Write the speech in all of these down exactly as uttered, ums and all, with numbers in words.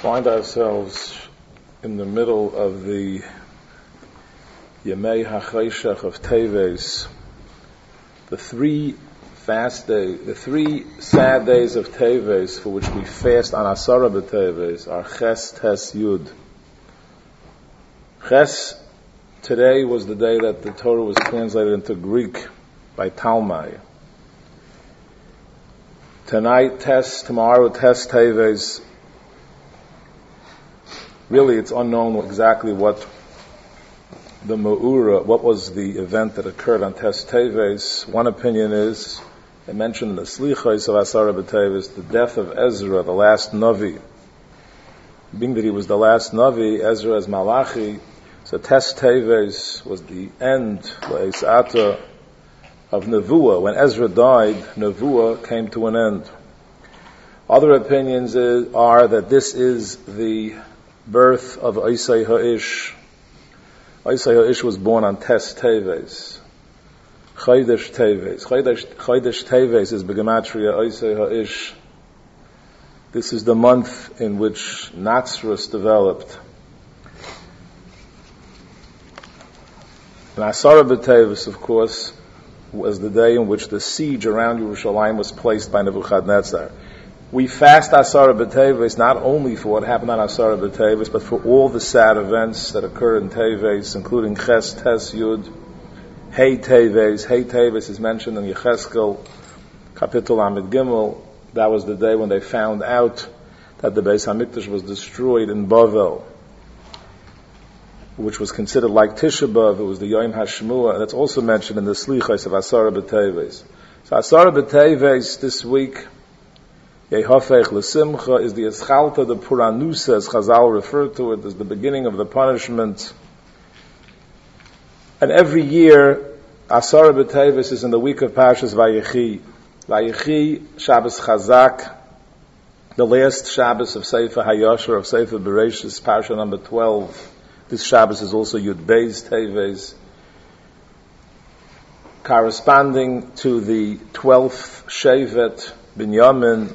find ourselves in the middle of the Yemei HaChoshech of Teves, the three fast days, the three sad days of Teves for which we fast on Asara B'Teves are Ches, Tes, Yud. Ches, today was the day that the Torah was translated into Greek by Talmai. Tonight, Tes, tomorrow, Tes Teves. Really, it's unknown exactly what the Ma'ura, what was the event that occurred on Tes Teves. One opinion is, they mentioned in the Slichos of Asara B'Teves, the death of Ezra, the last Navi. Being that he was the last Navi, Ezra as Malachi, so Tes Teves was the end, Le'esata, of Nevuah. When Ezra died, Nevuah came to an end. Other opinions is, are that this is the birth of Isai Ha'ish. Isai Ha'ish was born on Tes Teves. Chodesh Teves. Chodesh, Chodesh Teves is Begematria Isai Ha'ish. This is the month in which Natsrus developed. And Asara B'Teves, of course, was the day in which the siege around Yerushalayim was placed by Nebuchadnezzar. We fast Asara B'Teves not only for what happened on Asara B'Teves, but for all the sad events that occurred in Teves, including Ches, Tes, Yud, Hey Teves. Hey Teves is mentioned in Yecheskel, Kapitel Amid Gimel. That was the day when they found out that the Beis HaMikdash was destroyed in Bavel, which was considered like Tisha B'Av. It was the Yom HaShmuah, and that's also mentioned in the Slichos of Asara B'Teves. So Asara B'Teves this week, Yehofech L'Simcha, is the Eschalta, the Puranusa, as Chazal referred to it, as the beginning of the punishment. And every year, Asara B'Teves is in the week of Parshas Vayechi. Vayechi, Shabbos Chazak, the last Shabbos of Sefer HaYashar, of Sefer Bereshis, Parsha number twelve. This Shabbos is also Yud Beis Teves, corresponding to the twelfth Shevet Binyamin,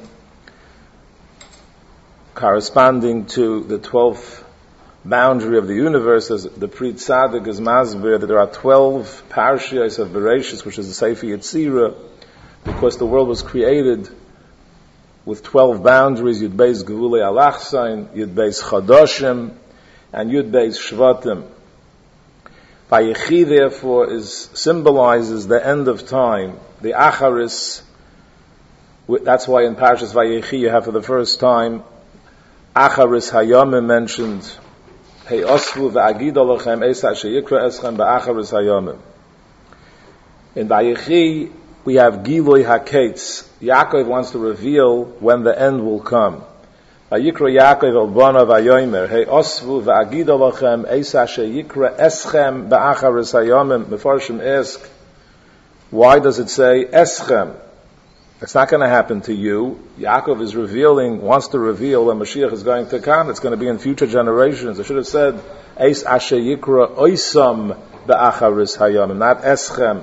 corresponding to the twelfth boundary of the universe, as the Pri Tzadik is Masber, that there are twelve Parshios of Bereshis, which is the Sefer Yetzirah, because the world was created with twelve boundaries, Yud Beis Gevulei Alachsain, Yud Beis Chadoshim, and Yud Beis Shvatim. Vayechi, therefore, is symbolizes the end of time, the Acharis. That's why in Parshas Vayechi you have for the first time Acharis Hayamim mentioned. Hey Osvu v'agid olachem esa sheyikra eschem ba'acharis Hayamim. In Vayechi we have Gilui HaKetz. Yaakov wants to reveal when the end will come. Vayikra Yaakov el banav vayomer hey osvu v'agid olachem esa sheyikra eschem ba'acharis Hayamim. Mefarshim ask, why does it say eschem? It's not going to happen to you. Yaakov is revealing, wants to reveal when Mashiach is going to come. It's going to be in future generations. It should have said, Eis asher yikra oisam be'acharis hayamim, not eschem.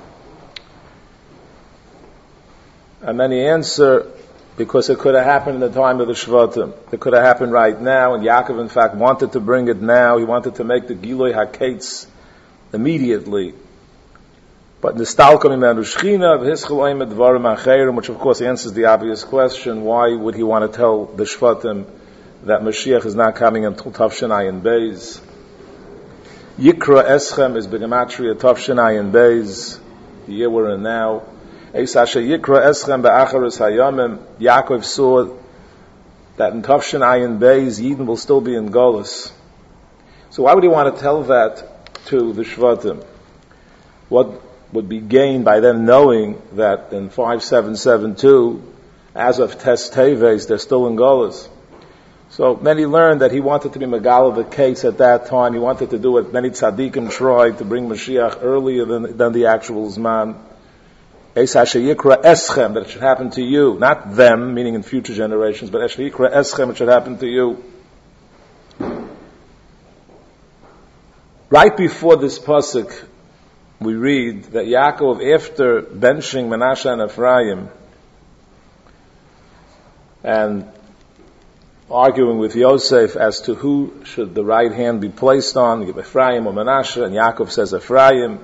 And then he answer, because it could have happened in the time of the Shvatim. It could have happened right now, and Yaakov in fact wanted to bring it now. He wanted to make the Gilui HaKetz immediately. But Nistalkom Imenu Shechina v'Hischel Oimed Dvarim Acherim, which of course answers the obvious question: why would he want to tell the Shvatim that Mashiach is not coming until Tavshin Ayin Beis? Yikra Eschem is Begematria Tavshin Ayin Beis, the year we're in now. Eis Asher Yikra Eschem be'acharis Hayamim. Yaakov saw that in Tavshin Ayin Beis, Yidden will still be in Golus. So why would he want to tell that to the Shvatim? What would be gained by them knowing that in five seven seven two, as of Tes Teves, they're still in Golus? So many learned that he wanted to be Megal of the case at that time. He wanted to do what many tzaddikim tried, to bring Mashiach earlier than, than the actual Zman. Eis Asher Yikra Eschem, that it should happen to you. Not them, meaning in future generations, but Asher Yikra Eschem, it should happen to you. Right before this pasuk, we read that Yaakov, after benching Menashe and Ephraim, and arguing with Yosef as to who should the right hand be placed on, Ephraim or Menashe, and Yaakov says Ephraim.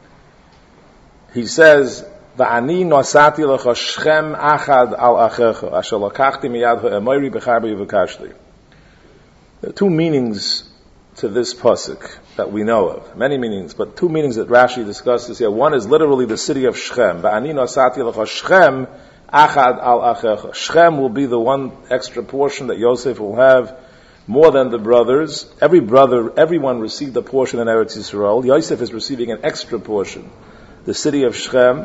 He says, Va'ani nosati lecha Shechem achad al achecha, asher lakachti miyad ha'emoiri b'charbi v'kashti. There are two meanings to this pasuk that we know of. Many meanings, but two meanings that Rashi discusses here. One is literally the city of Shechem. Va'ani nosati lecha Shechem achad al achecha. Shechem will be the one extra portion that Yosef will have, more than the brothers. Every brother, everyone received a portion in Eretz Yisrael. Yosef is receiving an extra portion. The city of Shechem.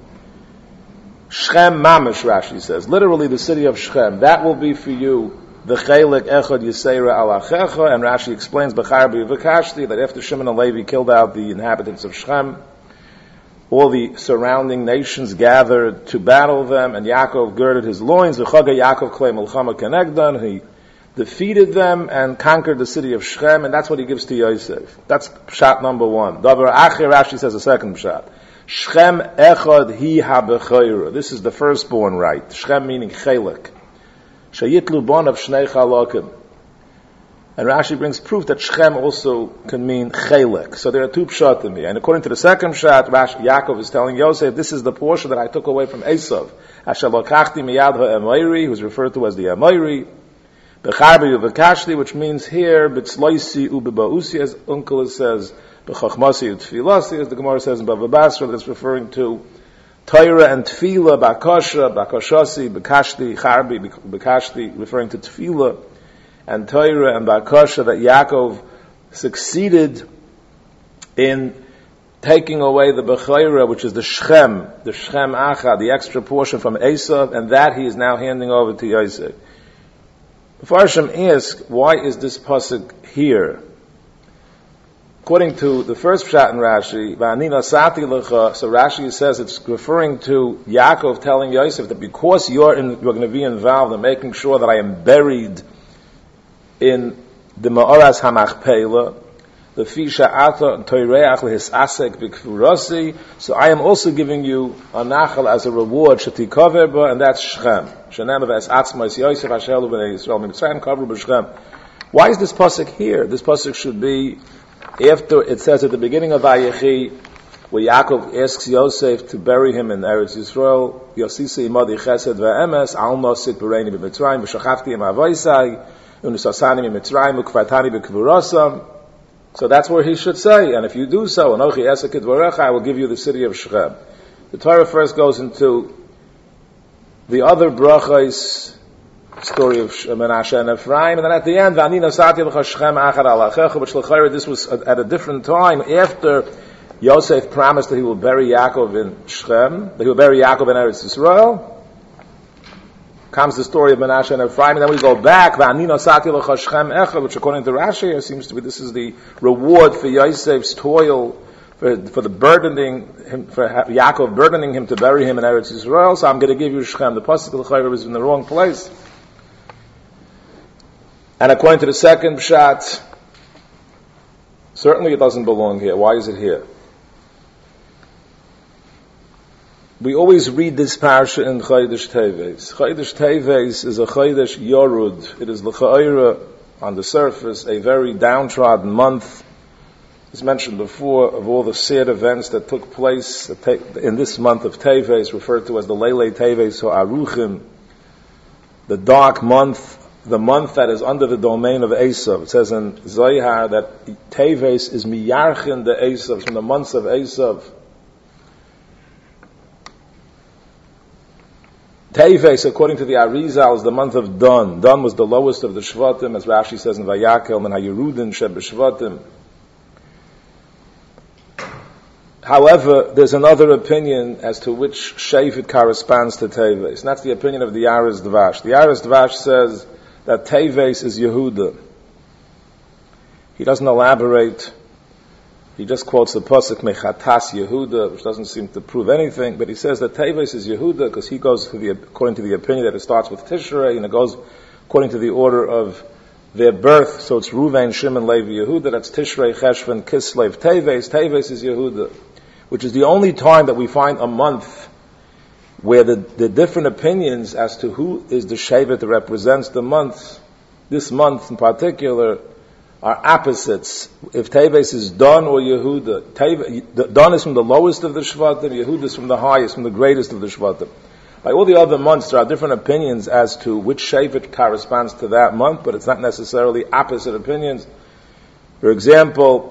Shechem mamash, Rashi says. Literally the city of Shechem. That will be for you the chelik echad yiseira al achecha. And Rashi explains b'charbi v'kashti that after Shimon and Levi killed out the inhabitants of Shechem, all the surrounding nations gathered to battle them, and Yaakov girded his loins. V'chaga Yaakov klei milchama kenegdan. He defeated them and conquered the city of Shechem, and that's what he gives to Yosef. That's pshat number one. Davar acher, Rashi says a second pshat. Shechem echad hi ha-bechayra. This is the firstborn right. Shechem meaning chelik. Shayitlu bon of shnei chalakim. And Rashi brings proof that Shechem also can mean chelik. So there are two pshatim here. And according to the second pshat, Rashi, Yaakov is telling Yosef, this is the portion that I took away from Esav. Asher lokachti miyad ha'emoiri, who's referred to as the Emoiri. B'charbi v'kashti, which means here, b'tzloisi u'b'ba'usi, as Uncle says, b'chachmasi u'tfilasi, as the Gemara says in Bava Basra, that's referring to Torah and Tefillah, b'akasha, b'akashasi, b'kashti, charbi, b'kashti, referring to Tefillah, and Torah and b'akasha, that Yaakov succeeded in taking away the Bechayra, which is the Shechem, the Shechem Achad, the extra portion from Esav, and that he is now handing over to Yosef. Farshim ask, why is this pasuk here? According to the first pshat in Rashi, Va'anina sati lecha, so Rashi says it's referring to Yaakov telling Yosef that because you're in, you're going to be involved in making sure that I am buried in the Ma'oras HaMachpelah, the Fisha Ata Toireach Lehisasek B'Kfurasi, so I am also giving you a nachal as a reward, Shetikoverba, and that's Shechem. Shenem of Es Atzmais Yosef Hashelu B'nei Yisrael Mitzrayim Kavru B'Shechem. Why is this pasuk here? This pasuk should be after it says at the beginning of Vayechi, where Yaakov asks Yosef to bury him in Eretz Yisrael, Yosisi Imadi Chesed Ve'emes, Al Nosik B'Reini B'Mitzrayim, V'Shachafti Im Avoisai, Unisasani B'Mitzrayim, U'Kvartani B'Kvurosam. So that's where he should say, and if you do so, Anochi Esek Dvarecha, I will give you the city of Shechem. The Torah first goes into the other brachos, story of Menashe and Ephraim, and then at the end, V'ani Nasati L'cha Shechem Achad Al Achecha, which l'chayra, this was at a different time, after Yosef promised that he will bury Yaakov in Shechem, that he will bury Yaakov in Eretz Yisrael. Comes the story of Menashe and Ephraim, and then we go back, V'ani Nasati L'cha Shechem Echad, which according to Rashi, seems to be, this is the reward for Yosef's toil, for, for the burdening him, for Yaakov burdening him to bury him in Eretz Yisrael, so I'm going to give you Shechem. The pasuk l'chayra was in the wrong place. And according to the second pshat, certainly it doesn't belong here. Why is it here? We always read this parsha in Chodesh Teves. Chodesh Teves is a Chodesh Yorud. It is l'cha'ira, on the surface, a very downtrodden month. As mentioned before, of all the sad events that took place in this month of Teves, referred to as the Leilei Teves or Aruchim, the dark month, the month that is under the domain of Esav. It says in Zohar that Teves is miyarchin the Esav, from the months of Esav. Teves, according to the Arizal, is the month of Dun. Dun was the lowest of the Shvatim, as Rashi says in Vayakel, and Hayerudin Sheb Shvatim. However, there's another opinion as to which Shevet corresponds to Teves, and that's the opinion of the Yaris Dvash. The Yaris Dvash says that Teves is Yehuda. He doesn't elaborate. He just quotes the pasuk Mechatas Yehuda, which doesn't seem to prove anything, but he says that Teves is Yehuda because he goes to the, according to the opinion that it starts with Tishrei, and it goes according to the order of their birth. So it's Ruvain, Shimon, Levi, Yehuda. That's Tishrei, Cheshvan, Kislev, Teves. Teves is Yehuda, which is the only time that we find a month where the, the different opinions as to who is the Shevet that represents the month this month in particular, are opposites. If Teves is Don or Yehuda, Teves, Don is from the lowest of the Shvatim, Yehuda is from the highest, from the greatest of the Shvatim. By all the other months, there are different opinions as to which Shevet corresponds to that month, but it's not necessarily opposite opinions. For example,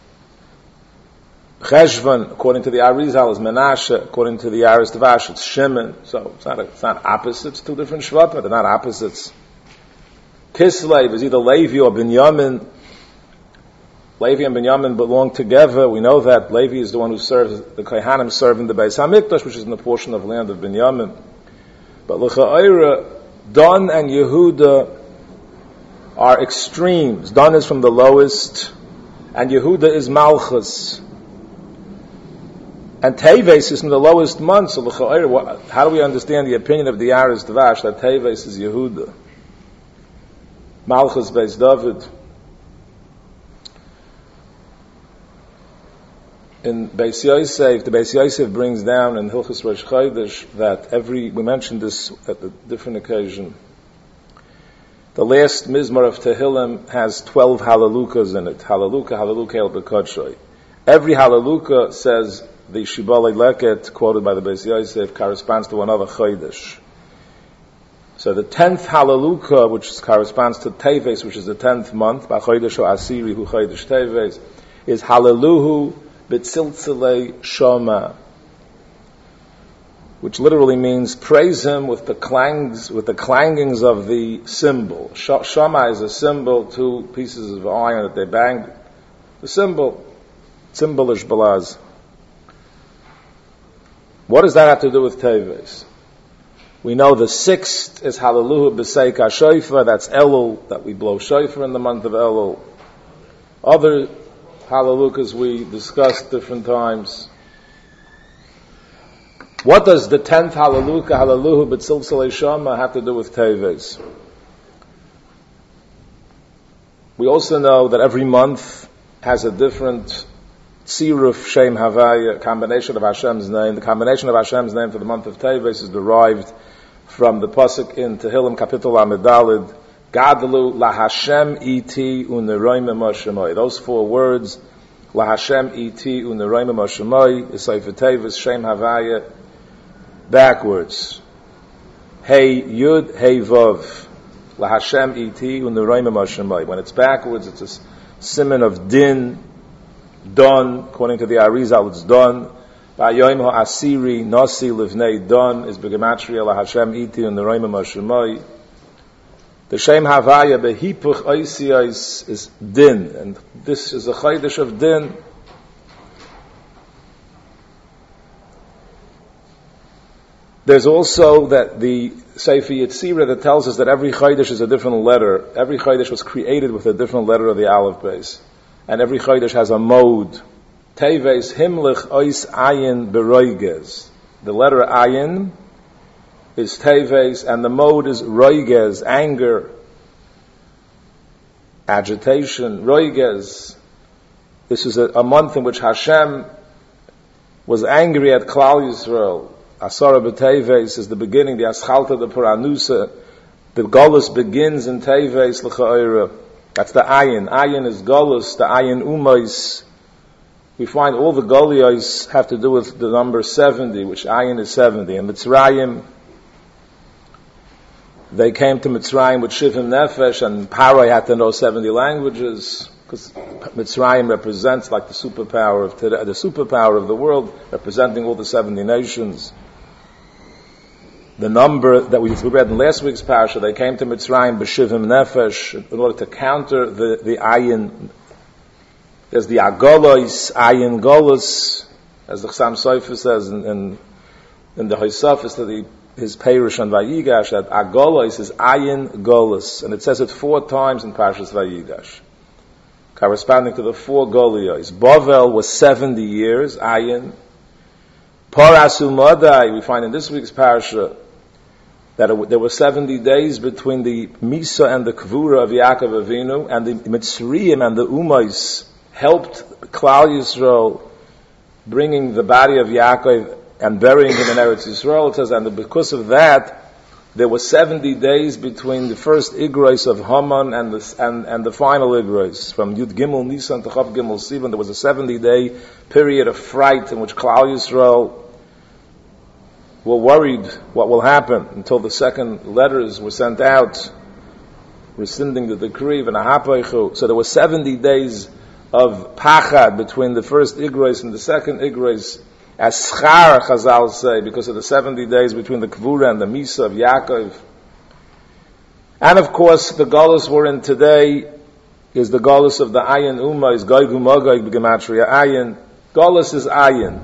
Cheshvan, according to the Arizal, is Menashe. According to the Aris Tavash, it's Shimon. So it's not, a, it's not opposites, two different Shvatim, they're not opposites. Kislev is either Levi or Binyamin. Levi and Binyamin belong together. We know that Levi is the one who serves, the Kohanim serve in the Beis HaMikdash, which is in the portion of land of Binyamin. But L'cha'ira, Dan and Yehuda are extremes. Dan is from the lowest, and Yehuda is Malchus. And Teves is from the lowest month. So L'cha'ira, how do we understand the opinion of the Aris Dvash that Teves is Yehuda? Malchus Beis David. In Beis Yosef, the Beis Yosef brings down in Hilchos Rosh Chodesh that every, we mentioned this at a different occasion, the last Mizmor of Tehillim has twelve Halalukas in it. Halaluka, Halaluka El B'Kodshoy. Every Halaluka, says the Shibalei Leket, quoted by the Beis Yosef, corresponds to another Chodesh. So the tenth Halaluka, which corresponds to Teves, which is the tenth month, B'Chodesh Asiri Hu Chodesh Teves, is Halaluhu B'Tziltzilei Shoma, which literally means praise him with the clangs, with the clangings of the cymbal. Shoma is a symbol, two pieces of iron that they bang. The symbol, cymbalish balaz. What does that have to do with Teves? We know the sixth is Hallelujah B'Seika Shofar, that's Elul, that we blow Shofar in the month of Elul. Other Hallelujahs we discussed different times. What does the tenth Hallelujah, Hallelujah B'Tziltzilei Shoma, have to do with Teves? We also know that every month has a different Tziruf Shem Havaya, combination of Hashem's name. The combination of Hashem's name for the month of Teves is derived from the pasuk in Tehillim Kapitel Amidalid, Gadlu LaHashem iti uneroime moshemoy. Those four words, LaHashem iti uneroime moshemoy, is Sefer Teves Shem Havaya, backwards. Hey Yud, Hey Vav, LaHashem iti uneroime moshemoy. When it's backwards, it's a siman of din, don, according to the Arizal, it's don. Ba'yoim ha'asiri, nasi livnei don, is begematria LaHashem iti uneroime moshemoy. The Shem Havaya, the Hipuch Oisiyos, is Din, and this is a Chodesh of Din. There's also that the Sefer Yetzirah that tells us that every Chodesh is a different letter. Every Chodesh was created with a different letter of the Aleph base. And every Chodesh has a mode. Teves Himlich Ois Ayin Beroiges. The letter Ayin is Teves, and the mode is Roiges, anger, agitation, Roiges. This is a, a month in which Hashem was angry at Klal Yisrael. Asara B'Teves is the beginning, the Aschalta, the Puranusa. The Golus begins in Teves, L'cha'ira. That's the Ayin. Ayin is Golus, the Ayin Umais. We find all the Goliyos have to do with the number seventy, which Ayin is seventy. And Mitzrayim, they came to Mitzrayim with Shivim Nefesh, and Parai had to know seventy languages, because Mitzrayim represents like the superpower of today, the superpower of the world, representing all the seventy nations. The number that we read in last week's parasha, they came to Mitzrayim b'Shivim Nefesh in order to counter the, the Ayin. There's the Agolos, Ayin Golos, as the Chassam Sofer says in, in, in the Hoysafis to the his Perush on Vayigash, that Agolos is Ayin Golos, and it says it four times in Parashas Vayigash, corresponding to the four Goliyos. Bavel was seventy years, Ayin. Parasu Madai, we find in this week's parasha that it, there were seventy days between the Misa and the Kvura of Yaakov Avinu, and the Mitzrayim and the Umais helped Klal Yisrael, bringing the body of Yaakov and burying him in Eretz Yisrael. It says, and because of that, there were seventy days between the first Igros of Haman and the, and, and the final Igros. From Yud Gimel Nisan to Chav Gimel Sivan, there was a seventy-day period of fright in which Klal Yisrael were worried what will happen until the second letters were sent out, rescinding the decree of Nahapayichu. So there were seventy days of Pachad between the first Igros and the second Igros, as Schar Chazal say, because of the seventy days between the Kvura and the Misa of Yaakov. And of course, the Golus we're in today is the Golus of the Ayin Ummah, is Gog Umagog B'Gematria Ayin. Golus is Ayin.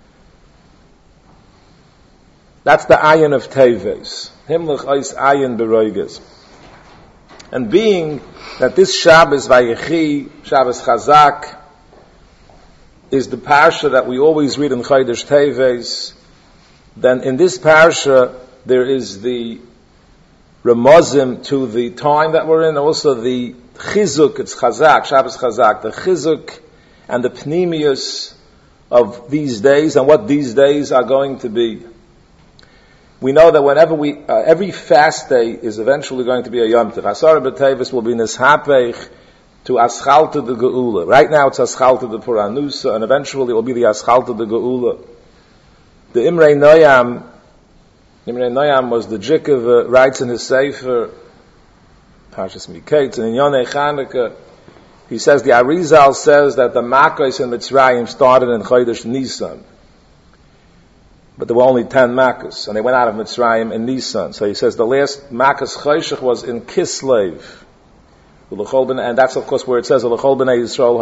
That's the Ayin of Teves. Himlich Ois Ayin Beroiges. And being that this Shabbos Vayechi, Shabbos Chazak, is the parsha that we always read in Chodesh Teves, then in this parsha there is the remozim to the time that we're in, also the chizuk, it's Chazak, Shabbos Chazak, the chizuk and the pnimius of these days and what these days are going to be. We know that whenever we, uh, every fast day is eventually going to be a Yom Tov. Asar B'Teves will be Nishapeich to Aschalta de Geula. Right now it's Aschalta de Puranusa, and eventually it will be the Aschalta de Geula. The Imrei Noyam, Imrei Noyam was the Jikav, uh, writes in his Sefer, Parshas Miketz, and in Yonei Chanukah, he says, the Arizal says that the Makkos in Mitzrayim started in Chodesh Nisan. But there were only ten Makkos, and they went out of Mitzrayim in Nisan. So he says the last Makkos Choshech was in Kislev. And that's of course where it says, which is the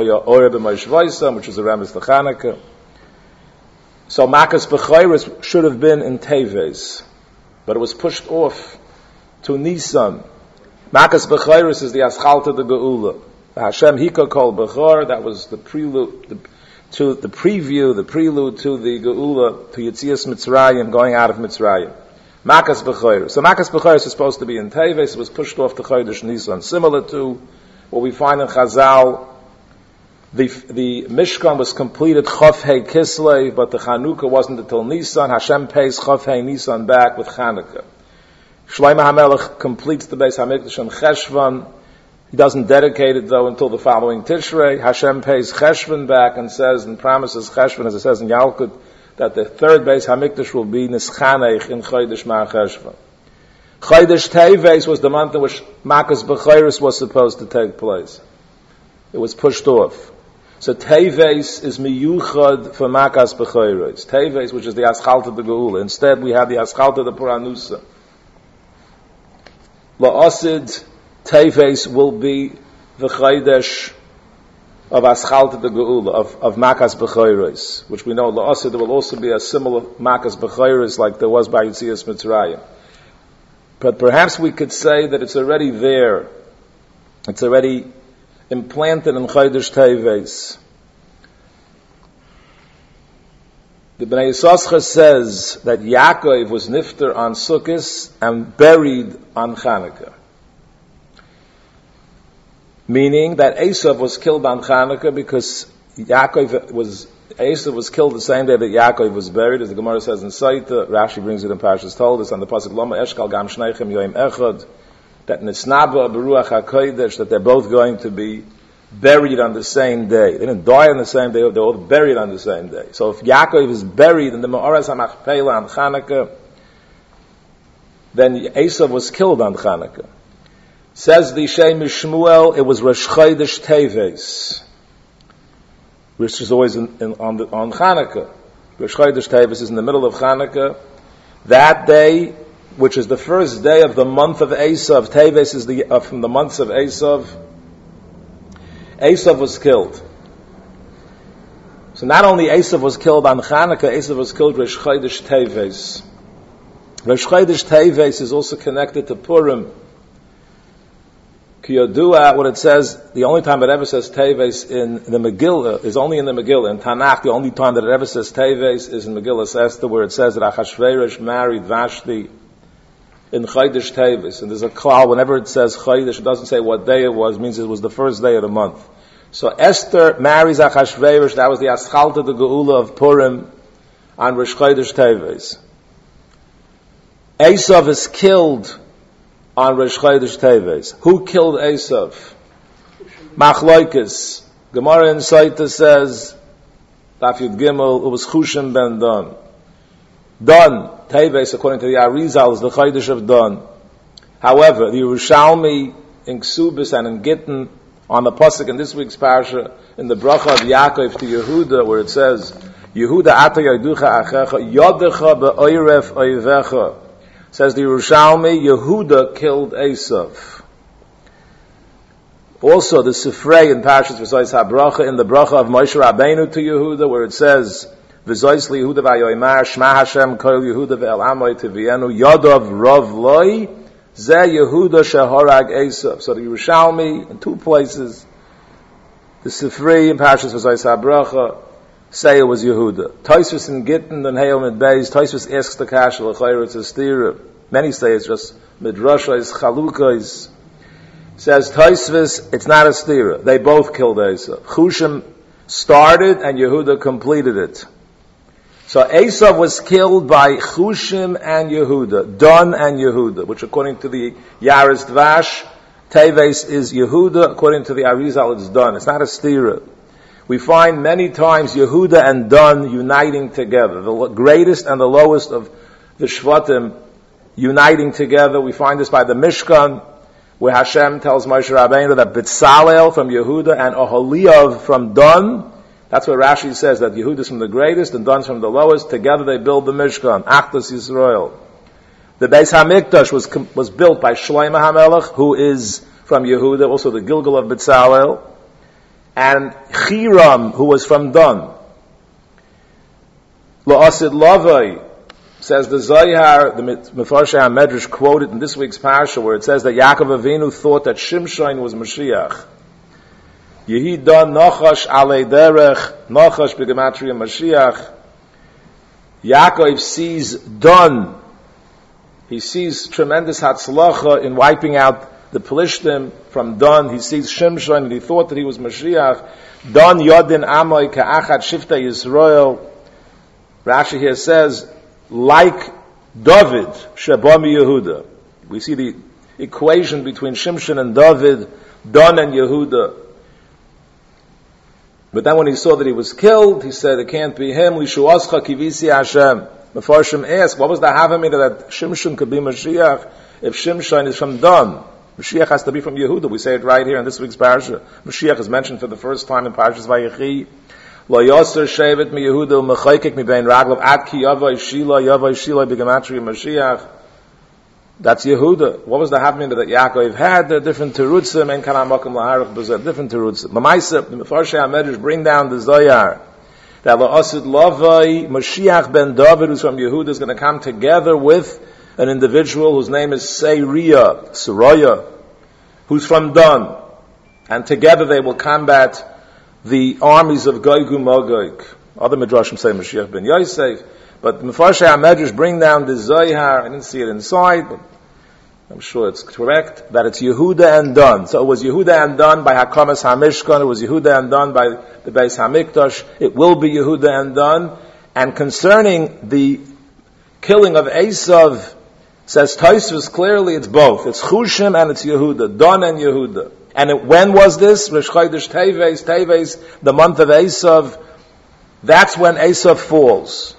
Rambam to Chanukah. So Makkos B'chayris should have been in Teves, but it was pushed off to Nisan. Makkos B'chayris is the Aschalta de Geula. The Hashem Hika Kol B'chor, that was the prelude, the, to the preview, the prelude to the Geula, to Yetzias Mitzrayim, going out of Mitzrayim. Makkos B'chayris. So Makkos B'chayris is supposed to be in Teves, it was pushed off to Chodesh Nisan. Similar to what we find in Chazal, the, the Mishkan was completed Chof Hei Kislev, but the Chanukah wasn't until Nisan. Hashem pays Chof Hei Nisan back with Chanukah. Shlomo HaMelech completes the Beis HaMikdash on Cheshvan. He doesn't dedicate it though until the following Tishrei. Hashem pays Cheshvan back and says and promises Cheshvan, as it says in Yalkut, that the third Beis HaMikdash will be Nischanech in Chodesh Mar Cheshvan. Chodesh Teves was the month in which Makkos B'chayris was supposed to take place. It was pushed off. So Teves is miyuchad for Makkos B'chayris. Teves, which is the Aschalta de Geula. Instead, we have the Aschalta de Puranusa. La'asid Teves will be the Chodesh of Aschalta de Geula, of, of Makkos B'chayris, which we know La'asid there will also be a similar Makkos B'chayris like there was by Yetzias Mitzrayim. But perhaps we could say that it's already there. It's already implanted in Chodesh Teves. The Bnei Yissaschar says that Yaakov was nifter on Sukkot and buried on Chanukah. Meaning that Esav was killed on Chanukah because Yaakov was, Esav was killed the same day that Yaakov was buried, as the Gemara says in Saita. Rashi brings it in Parshas Toldos on the pasuk Lama Eshkal Gam Shneichem Yoim Echad, that Nisnaba Beruach HaKodesh, that they're both going to be buried on the same day. They didn't die on the same day, they're both buried on the same day. So if Yaakov is buried in the Me'oras HaMachpelah on Chanukah, then Esav was killed on Chanukah. Says the Shem Shmuel, it was Rosh Chodesh Teves, which is always in, in, on, the, on Chanukah. Rosh Chodesh Teves is in the middle of Chanukah. That day, which is the first day of the month of Esav, Teves is the, uh, from the months of Esav, Esav was killed. So not only Esav was killed on Chanukah, Esav was killed Rosh Chodesh Teves. Rosh Chodesh Teves is also connected to Purim. Kiyodua, what it says, the only time it ever says Teves in the Megillah is only in the Megillah. In Tanakh, the only time that it ever says Teves is in Megillah Esther, where it says that Achashverosh married Vashti in Chodesh Teves. And there's a klal, whenever it says Chodesh, it doesn't say what day it was, it means it was the first day of the month. So Esther marries Achashverosh, that was the Aschalta de Geula of Purim on Rosh Chodesh Teves. Esav is killed on Rosh Chodesh Teves. Who killed Esav? Machlokes. Gemara in Saita says, Daf Yud Gimel, it was Chushim ben Dan. Dan, Teves, according to the Arizal, is the Chodesh of Dan. However, the Yerushalmi in Ksubis and in Gittin, on the pasuk in this week's parsha, in the bracha of Yaakov to Yehuda, where it says, Yehuda ata yaducha achecha, yadecha be'oyref oyvecha. Says the Yerushalmi, Yehuda killed Esav. Also, the Sifrei in Parshas V'zois HaBracha, in the bracha of Moshe Rabbeinu to Yehuda, where it says, V'zois li Yehuda v'ayoymar, Shema Hashem kol Yehuda ve'el amoy tevienu, Yadav Rav Loi, Zeh Yehuda shehorag Esav. So the Yerushalmi, in two places, the Sifrei in Parshas V'zois HaBracha, say it was Yehuda. Tosfos in Gittin and Heil Mid Beis, Tosfos asks the Kasha, l'chayr it's a stira. Many say it's just Midrashos, Chalukos. Says Tosfos, it's not a stira. They both killed Esav. Chushim started and Yehuda completed it. So Esav was killed by Chushim and Yehuda, Dan and Yehuda, which according to the Yaris Dvash, Teves is Yehuda, according to the Arizal it's Dan. It's not a stira. We find many times Yehuda and Dan uniting together. The greatest and the lowest of the Shvatim uniting together. We find this by the Mishkan, where Hashem tells Moshe Rabbeinu that B'Tzalel from Yehuda and Oholiav from Dan. That's what Rashi says, that Yehuda is from the greatest and Dan is from the lowest. Together they build the Mishkan, Achdus Yisrael. The Beis HaMikdash was, was built by Shlomo HaMelech, who is from Yehuda, also the Gilgal of B'Tzalel. And Chiram, who was from Dan. La'asid Lavai, says the Zohar, the Mefarshei HaMedrash quoted in this week's parsha, where it says that Yaakov Avinu thought that Shimshon was Mashiach. Yehi Dan Nachash Alei Derech, Nachash B'Gematria Mashiach. Yaakov sees Dan. He sees tremendous Hatzlacha in wiping out the Pelishtim from Dan. He sees Shimshon and he thought that he was Mashiach. Dan Yodin Amoy Ka'achat Shiftei Yisrael. Rashi here says, like David, Shebami Yehuda. We see the equation between Shimshon and David, Dan and Yehuda. But then when he saw that he was killed, he said, it can't be him. Lishuascha kivisi Hashem. Mefarshim asked, what was the Havamina that Shimshon could be Mashiach if Shimshon is from Dan? Mashiach has to be from Yehuda. We say it right here in this week's parasha. Mashiach is mentioned for the first time in Parashas Vayechi. Lo yoser shevet mi Yehuda u'mechaykek mi bein raglav ad ki yavai shila yavai shila b'gematria Mashiach. That's Yehuda. What was the happening that Yaakov had? There are different terutzim and kanamakim laharach b'zeh. Different terutzim. Mamaisa, the Mefarshei HaMedrash bring down the Zohar that la'asid lavai Mashiach ben David, who's from Yehuda, is going to come together with an individual whose name is Seiriah, Saraya, who's from Dan. And together they will combat the armies of Gog Magog. Other Midrashim say Mashiach ben Yosef. But Mefarshei HaMedrash bring down the Zohar. I didn't see it inside, but I'm sure it's correct, that it's Yehuda and Dan. So it was Yehuda and Dan by Hakamas HaMishkan. It was Yehuda and Dan by the Beis HaMikdash. It will be Yehuda and Dan. And concerning the killing of Esav, says Tosfos clearly it's both. It's Chushim and it's Yehuda. Dan and Yehuda. And it, when was this? Rosh Chodesh Teves, Teves, the month of Esav. That's when Esav falls.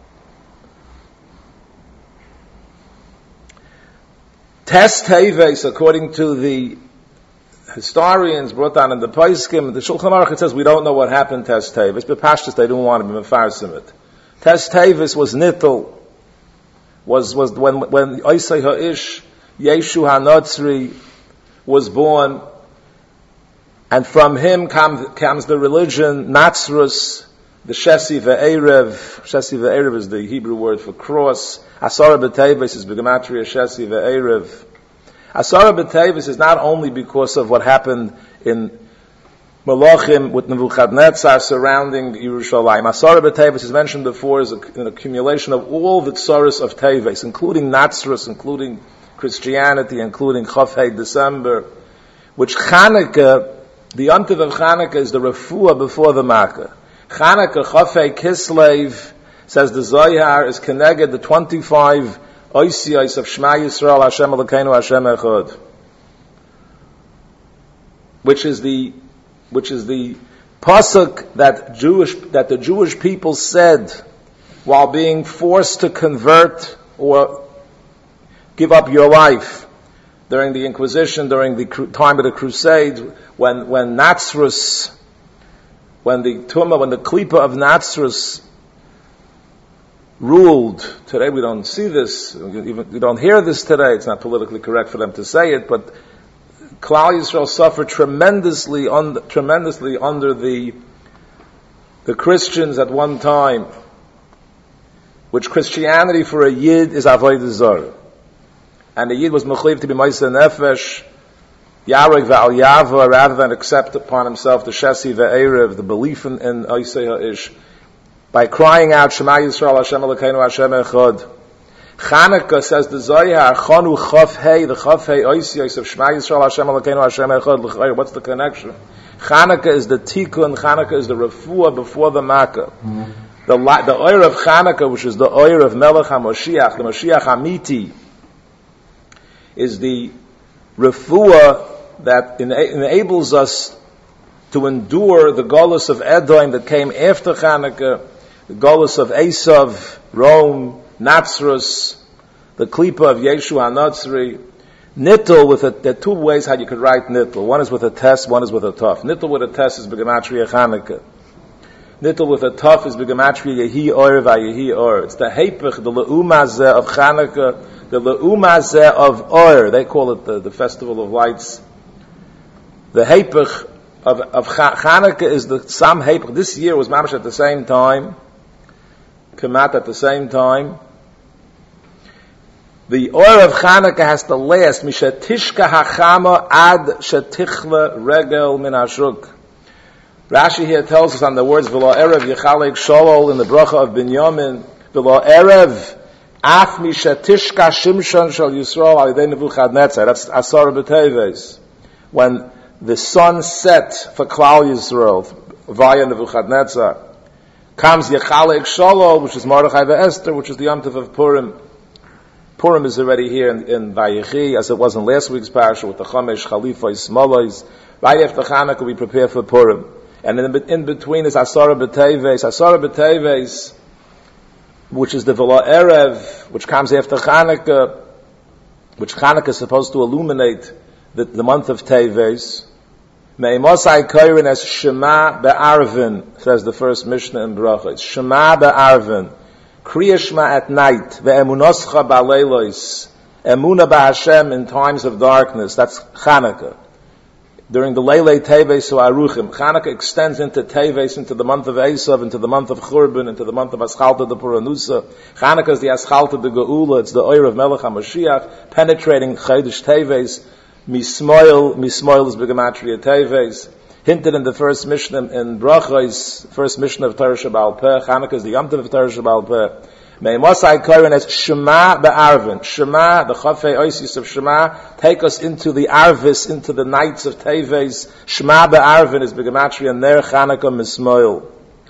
Tes Teves, according to the historians brought down in the Paiskim, the Shulchan Aruch, it says we don't know what happened Tes Teves, but Pashtus they didn't want to be mefarsim it. Tes Teves was Nittel, was was when when Oisei Ha'ish Yeshu HaNotzri was born, and from him comes, comes the religion Natsrus, the Shesi Ve'erev. Shesi Ve'erev is the Hebrew word for cross. Asara B'Teves is B'Gematria Shesi Ve'erev. Asara B'Teves is not only because of what happened in Malachim with Nebuchadnezzar surrounding Yerushalayim. Asara B'Teves is mentioned before as an accumulation of all the tsaras of Teves, including Natsrus, including Christianity, including Chafei December, which Chanukah, the Yontiv of Chanukah is the refuah before the Makkah. Chanukah, Chafei Kislev, says the Zohar, is connected the twenty-five Oisiyos of Shema Yisrael Hashem Elokeinu Hashem Echad, which is the which is the pasuk that Jewish that the Jewish people said while being forced to convert or give up your life during the Inquisition, during the time of the Crusades, when when Nazarus, when the Tumah, when the Klipa of Nazarus ruled. Today we don't see this, even we don't hear this today. It's not politically correct for them to say it, but Klal Yisrael suffered tremendously, under, tremendously under the the Christians at one time, which Christianity for a Yid is Avodah Zarah. And the Yid was mechuyev to be Ma'aseh Nefesh, Yarek Ve'al Yava, rather than accept upon himself the Shesi Ve'erev, the belief in, in Oisei HaIsh, by crying out, Shema Yisrael Hashem Elokeinu Hashem Echad. Chanukah, says the Zohar, Chanu Chaf Hei, the Chaf Hei Oisei of Shema Yisrael Hashem Elokeinu Hashem Echad. What's the connection? Chanukah is the Tikkun, Chanukah is the Refuah before the Makkah. Mm-hmm. The, the oir of Chanukah, which is the oir of Melech HaMoshiach, the Moshiach HaMiti, is the refuah that ena- enables us to endure the Golus of Edom that came after Chanukah, the Golus of Esav, Rome, Nazarus, the Klipa of Yeshu HaNatzri. Nittel, with a, there are two ways how you could write Nittel. One is with a test, one is with a tough. Nittel with a test is B'gematria Chanukah. Nittel with a tough is B'gematria Yehi Or V'Yehi Or. It's the Hepech, the Le'umazeh of Chanukah, the Le'umazeh of Or. They call it the, the Festival of Lights. The Hepech of, of Chanukah is the Sam Hepech. This year was Mamash at the same time. Kamat at the same time. The Or of Chanukah has to last. Mishatishka hachama ad shatichla regel min hashuk. Rashi here tells us on the words V'lo erev yechalek sholol in the bracha of Binyamin. V'lo erev af mishatishka shimshon shel Yisrael al yedei Nebuchadnezzar. That's Asar B'Teves. When the sun set for Klal Yisrael via Nebuchadnezzar, comes yechalek sholol, which is Mordechai ve'Esther, which is the Yom Tov of Purim. Purim is already here in, in Vayechi, as it was in last week's parasha with the Chamesh, Chalifos, Smolos. Right after Chanukah, we prepare for Purim. And in, in between is Asara B'Teves. Asara B'Teves, which is the V'lo Erev, which comes after Chanukah, which Chanukah is supposed to illuminate the, the month of Teves. Me'imosai Koirin as Shema Be'arvin, says the first Mishnah in Bracha. It's Shema Be'arvin. Kriya Shema at night, ve'emunoscha ba'leilos, emuna ba'Hashem in times of darkness. That's Chanukah. During the Leilei Teves U'aruchim, Chanukah extends into Teves, into the month of Esav, into the month of Churban, into the month of Aschalta de Puranusa. Chanukah is the Aschalta de Geula. It's the oir of Melech HaMashiach, penetrating Chodesh Teves. Mismoil, Mismoil is B'gematria Teves. Hinted in the first Mishnah in Brachos, first Mishnah of Torah Shabbal Peh. Chanukah is the Yom Tov of Torah Shabbal Peh. Me'imosai Koren as Shema Be'arvin. Shema, the Chafei Oisis of Shema, take us into the Arvis, into the nights of Teves. Shema Be'arvin is B'gematria Ner Chanukah Mismoil.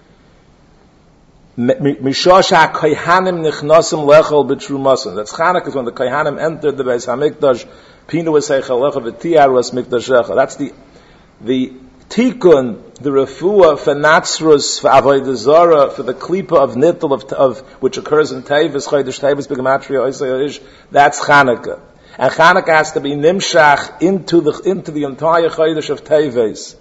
Mishosh HaKohanim Nichnosim Lechol B'trumasim. That's Chanukah is when the Kohanim entered the Beis HaMikdash. Pinu V'seichel Lecha V'tiyar Was Mikdashecha. That's the, the, Tikkun, the refuah for Nazarus, for Avodah Zarah, for the klipa of Nittel, of, of, which occurs in Teves, Chodesh Teves, B'gematria, Oisei HaIsh, that's Chanukah. And Chanukah has to be nimshach into the, into the entire Chodesh of Teves.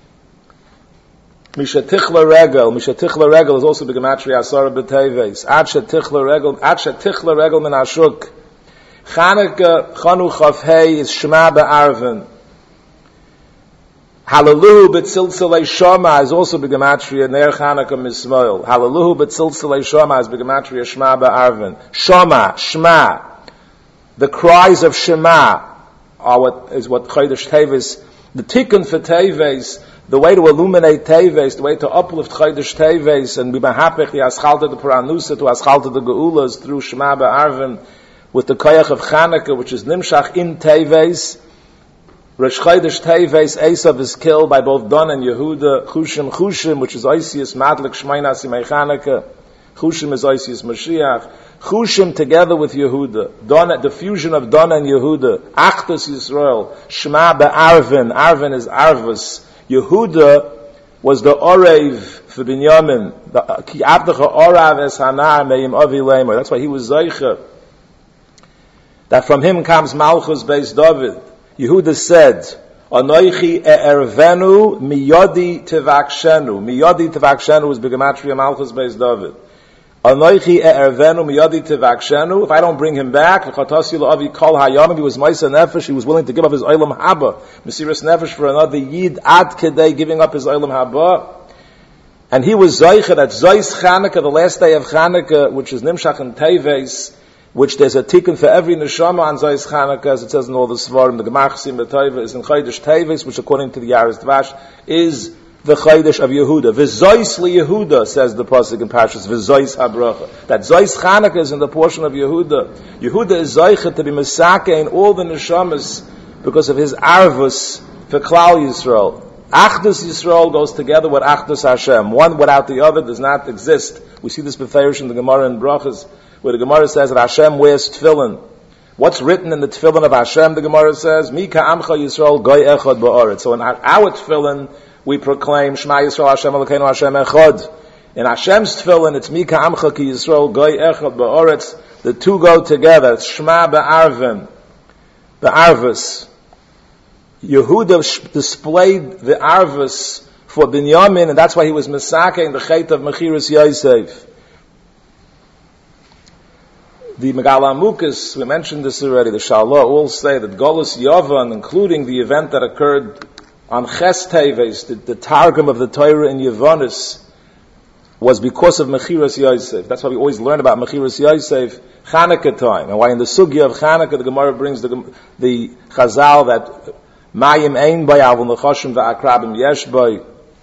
Mishatichla Regel, Mishatichla Regel is also B'gematria, Asara B'Teves. Ad Shatichla Regel, Ad Shatichla Regel Min Hashuk. Chanukah, Chanu Chaf Hei, is Shema Be'arvin. Hallelu b'tziltzalei shama is also b'gematria ner Chanukah mismoil. Hallelu b'tziltzalei shama is b'gematria shema ba'arvin. Shama, shema. The cries of shema are what is what Chodesh Teves. The tikkun for Teves, the way to illuminate Teves, the way to uplift Chodesh Teves, and b'mahapech the aschalta de Puranusa to aschalta de Geula is through shema ba'arvin with the koyach of Chanukah, which is nimshach in Teves. Rosh Chodesh Teves, Esav is killed by both Dan and Yehuda, Chushim, Chushim, which is Oisius, Madlik, Shmeinas, Imei Chanukah. Chushim is Isis Mashiach. Chushim together with Yehuda. Dona, the fusion of Dona and Yehuda. Achdus Yisrael. Shema be'arvin. Arvin is Arvus. Yehuda was the Orev for Binyamin. Ki abdecha Orav es hanar me'im avi lemer. That's why he was Zeicha. That from him comes Malchus Beis David. Yehuda said, Anoichi e'ervenu miyodi tevakshenu. Miyodi tevakshenu is Begematria Malchus Beis David. Anoichi e'ervenu miyodi tevakshenu. If I don't bring him back, v'chatasi la'avi kol hayamim, he was Maisa Nefesh, he was willing to give up his Olam Haba. Mesiras Nefesh for another Yid, ad kedei, giving up his Olam Haba. And he was Zoicha, that Zois Chanukah, the last day of Chanukah, which is Nimshach and Teves, which there's a tikkun for every neshama on Zois Chanukah, as it says in all the Svarim. The Gemach Sim B'Teiva is in Chodesh Teves, which according to the Yaris Dvash is the Chodesh of Yehuda. V'Zois li Yehuda, says the pasuk in Parshas V'Zois HaBracha. That Zois Chanukah is in the portion of Yehuda. Yehuda is Zoicha to be Mesake in all the neshamas because of his arvus for Klal Yisrael. Achdus Yisrael goes together with Achdus Hashem. One without the other does not exist. We see this beferish in the Gemara in Brachas, where the Gemara says that Hashem wears tefillin. What's written in the tefillin of Hashem, the Gemara says, Mika Amcha Yisrael Goy Echad Ba'aretz. So in our, our tefillin, we proclaim Shema Yisrael Hashem Elokeinu Hashem Echad. In Hashem's tefillin, it's Mika Amcha Ki Yisrael Goy Echad Ba'aretz. The two go together. It's Shema Ba'arvin. Ba'arvus. Yehuda displayed the Arvus for Binyamin, and that's why he was Mesake in the Chet of Mechiras Yosef. The Megala Amukas, we mentioned this already, the Shalah all say that Golus Yavan, including the event that occurred on Ches Teves, the, the Targum of the Torah in Yavanis, was because of Mechiras Yosef. That's why we always learn about Mechiras Yosef, Chanukah time. And why in the Sugya of Chanukah, the Gemara brings the, the Chazal that Mayim ein bay avon lechashim va'akrabim yesh bay.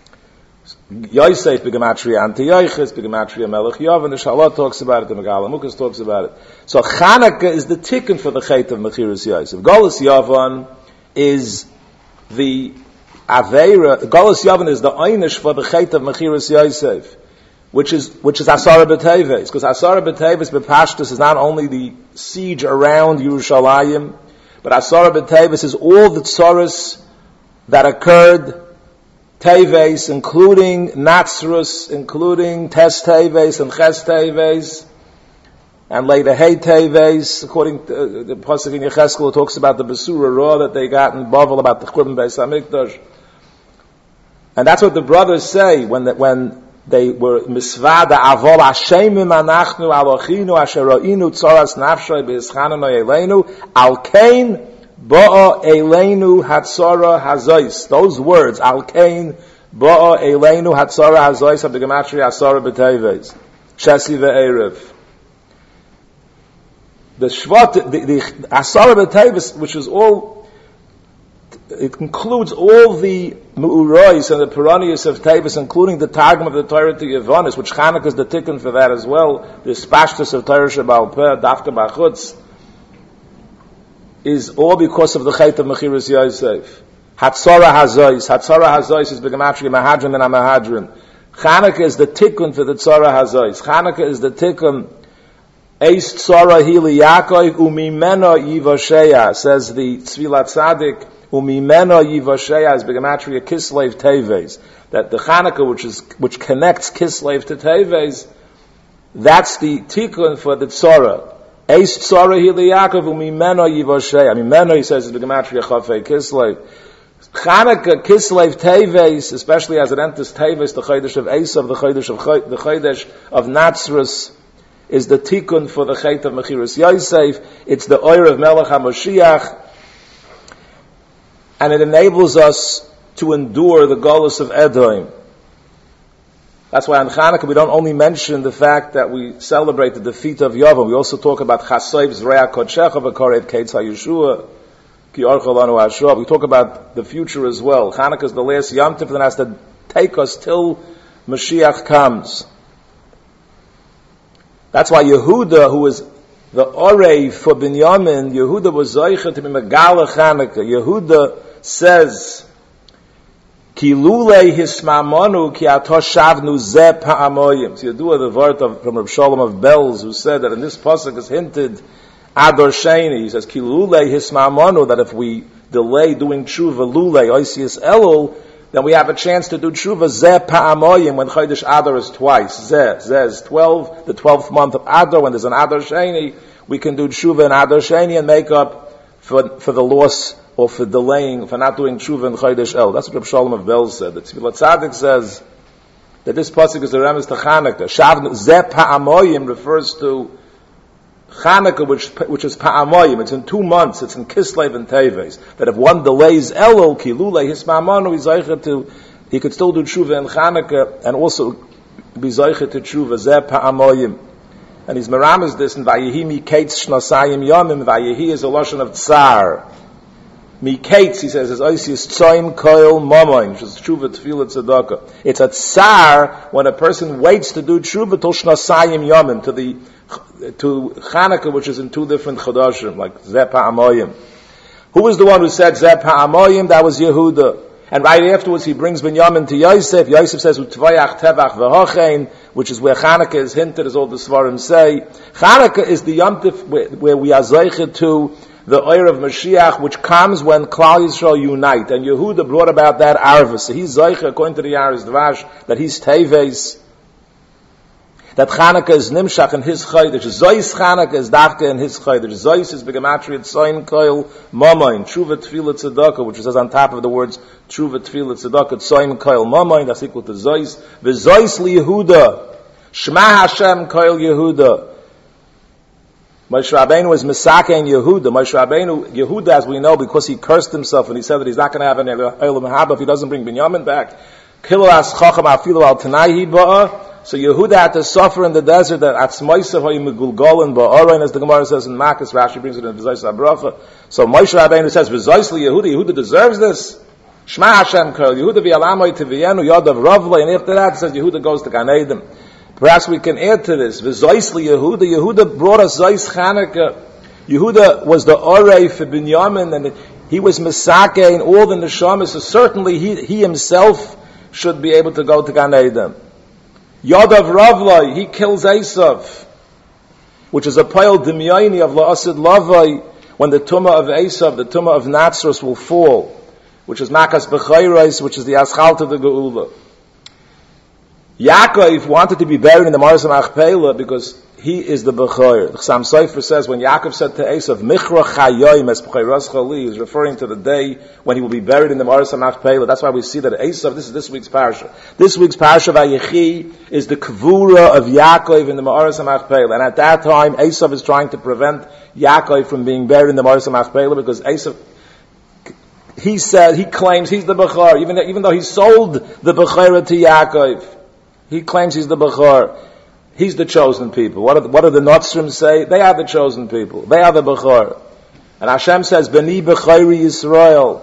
Yosef begematria Antiochus, begematria Melech Yavan. The Shalah talks about it, the Megala Mukas talks about it. So Chanukah is the tikkun for the Chet of Mechiras Yosef. Golus Yavan is the Aveira. Golus Yavan is the einish for the Chet of Mechiras Yosef, which is which is Asara B'Teves. Because Asara B'Teves B'Pashtus is not only the siege around Yerushalayim, but Asara B'Teves is all the tsaras that occurred, Teves, including Natsrus, including Tes Teves and Ches Teves, and later Hey Teves, according to uh, the pasuk in Yecheskel, talks about the Besura Ra that they got in Bavel about the Churban Beis HaMikdash. And that's what the brothers say when the, when they were misvada avol Hashemim anachnu alochinu asher ra'inu tzaras nafshay b'yischananu eleinu al kain ba'a eleinu hatzara hazois. Those words, al kain ba'a eleinu hatzara hazois, of the gematria asara b'teves shesi ve'erev. The shvat, the, the asara b'teves, which is all, it includes all the Mu'urois and the Piranius of Tevis, including the Targum of the Torah to Yavanis, which Chanukah is the tikkun for that as well. The Spashtus of Torah Shabal Peh, Dafka Bachutz, is all because of the Chet of Mechiras Yosef. Hatzara Hazois. Hatzara Hazois is Begematria Mahadrim and Amahadrim. Chanukah is the tikkun for the Tzara Hazois. Chanukah is the tikkun Eis Tzara Hili Yaakov Umimeno Yivosheya, says the Tzvilat Tzadik. Umimeno Yivosheya is Begematria Kislev Teves. That the Chanukah, which is which connects Kislev to Teves, that's the tikkun for the Tzara. Eis Tzara Hili Yaakov Umimeno Yivosheya. Umimeno, he says, is Begematria Chafei Kislev. Chanukah Kislev Teves, especially as it enters Teves, the Chodesh of Esav, the Chodesh of the Chodesh of Natsrus, is the tikkun for the Chet of Mechiras Yosef. It's the oir of Melech HaMashiach. And it enables us to endure the Golus of Edom. That's why on Chanukah we don't only mention the fact that we celebrate the defeat of Yavam. We also talk about Chasoiv Zreya Kodshecha V'Koret Keitz HaYeshua Ki Orcha Lanu Hashua. We talk about the future as well. Chanukah is the last Yom Tov that has to take us till Mashiach comes. That's why Yehuda, who is the Orei for Binyamin, Yehuda was Zoicha to be Megala Chanukah. Yehuda says, Ki lulei hismamonu ki ato shavnu ze pa'amoyim. So you do the word of, from Rav Shalom of Belz, who said that in this pasuk is hinted Ador Sheni. He says, Ki lulei hismamonu, that if we delay doing tshuva lulei oisius elul, then we have a chance to do tshuva ze pa'amoyim when Chodesh Adar is twice. Ze, ze is twelve, the twelfth month of Adar, when there's an Adar Sheni, we can do tshuva in Adar Sheni and make up for, for the loss or for delaying, for not doing tshuva in Chodesh El. That's what Reb Shalom of Bel said. The Tzvilat Tzaddik says that this pasuk is the remes to Chanukah. Shavnu ze pa'amoyim refers to Chanukah, which which is pa'amoyim. It's in two months. It's in Kislev and Teves. That if one delays Elul, kilulei hisma'amanu, he's zeicher to, he could still do tshuva in Chanukah and also be zeicher to tshuva ze pa'amoyim. And he's merames this in Vayehi mi kates shnasayim yomim. Vayehi is a lashon of tsar. Mikates, he says, is oisius tzoim koil momoin, which is tshuva tefillah tzedakah. It's a tsar when a person waits to do tshuva till shnasayim yomim, to the to Chanukah, which is in two different chodashim, like Zeh Pa'amoyim. Who was the one who said Zeh Pa'amoyim? That was Yehuda. And right afterwards he brings Binyamin to Yosef. Yosef says, U'tvayach tevach v'hochein, which is where Chanukah is hinted, as all the Svarim say. Chanukah is the Yom Tov where, where we are zeicher to the Oyer of Mashiach, which comes when Klal Yisrael unite. And Yehuda brought about that Arvus. So he's Zeicha, according to the Yaris Dvash, that he's Teves, that Chanukah is Nimshach in his Chodesh. Zois Chanukah is Dafka in his Chodesh. Zois is Begematria Tzoin Koil Momoin, Tshuva Tefillah Tzedakah, which says on top of the words Tshuva Tefillah Tzedakah, Tzoin Koil Momoin, that's equal to Zois. V'Zois li Yehuda, Shema Hashem Koil Yehuda. Moshe Rabbeinu is Mesake in Yehuda. Moshe Rabbeinu, Yehuda, as we know, because he cursed himself and he said that he's not going to have an Eilam Haba if he doesn't bring Binyamin back. Kilas Chacham Afilu Al Tanaihi Ba'a. So Yehuda had to suffer in the desert that Atzmoisav Hay Megulgolin Ba'arain, as the Gemara says in Makkos. Rashi brings it in V'Zois HaBracha. So Moshe Rabbeinu says, V'Zois Li Yehuda, Yehuda deserves this. Shema Hashem Kol Yehuda V'Yalamai Tiviyenu Yodav Ravla. And after that it says Yehuda goes to Gan Eden. Perhaps we can add to this. V'Zoisli Yehuda. Yehuda brought us Zois Chanukah. Yehuda was the Orei for Binyamin, and he was Mesake in all the Neshamas. So certainly he, he himself should be able to go to Gan Eden. Yodav Ravlai, he kills Esav, which is a pile Dimyaini of La'asid Lavai, when the Tumah of Esav, the Tumah of Natsros will fall, which is Makas Bechayrais, which is the Aschalt of the Geula. Yaakov wanted to be buried in the Maris Machpelah because he is the Bechor. The Chassam Sofer says when Yaakov said to Esav, Michra Chayoim es Bechayras Chali, is referring to the day when he will be buried in the Maris Machpelah. That's why we see that Esav, this is this week's parasha. This week's parasha Vayechi is the Kvura of Yaakov in the Maris Machpelah. And at that time, Esav is trying to prevent Yaakov from being buried in the Maris Machpelah because Esav, he said, he claims he's the Bechor, even, even though he sold the Bechor to Yaakov. He claims he's the Bechor. He's the chosen people. What, are the, what do the Notzrim say? They are the chosen people. They are the Bechor. And Hashem says, B'ni Bechori Yisrael.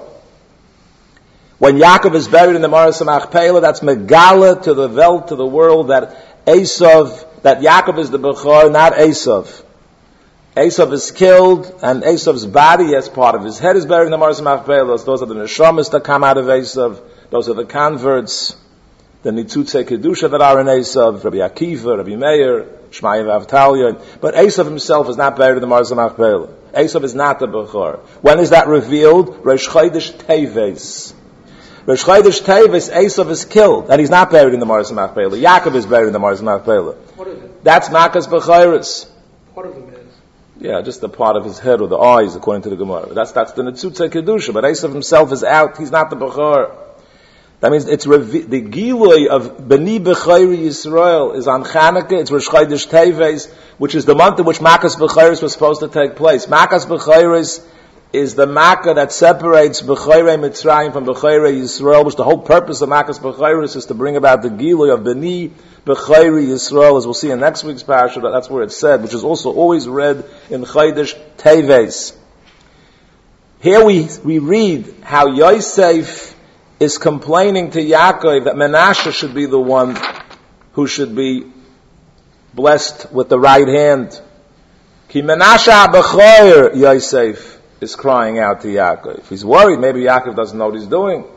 When Yaakov is buried in the Maris Machpelah, that's Megala to the Welt, to the world, that Esav, that Yaakov is the Bechor, not Esav. Esav is killed, and Esav's body, as part of his head, is buried in the Maris Machpelah. Those are the Neshamas that come out of Esav. Those are the converts. The Nitzutze Kedusha that are in Esav, Rabbi Akiva, Rabbi Meir, Shmaya Vavtalia. But Esav himself is not buried in the Maris Machpelah. Esav is not the Bechor. When is that revealed? Rosh Chodesh Teves. Rosh Chodesh Teves, Esav is killed, and he's not buried in the Maris Machpelah. Yaakov is buried in the Maris Machpelah. What is it? That's Makas Bechoros. Part of him is. Yeah, just the part of his head or the eyes, according to the Gemara. That's that's the Nitzutze Kedusha. But Esav himself is out. He's not the Bechor. That means it's revi- the Gilui of B'ni Bechayri Yisrael is on Chanukah. It's Rosh Chodesh Teves, which is the month in which Makas Bechayris was supposed to take place. Makas Bechayris is the Makkah that separates Bechayri Mitzrayim from Bechayri Yisrael, which the whole purpose of Makas Bechayris is to bring about the Gilui of B'ni Bechayri Yisrael, as we'll see in next week's parasha. That's where it's said, which is also always read in Chodesh Teves. Here we we read how Yosef is complaining to Yaakov that Menashe should be the one who should be blessed with the right hand. Ki Menashe HaBechor, Yosef is crying out to Yaakov. He's worried, maybe Yaakov doesn't know what he's doing.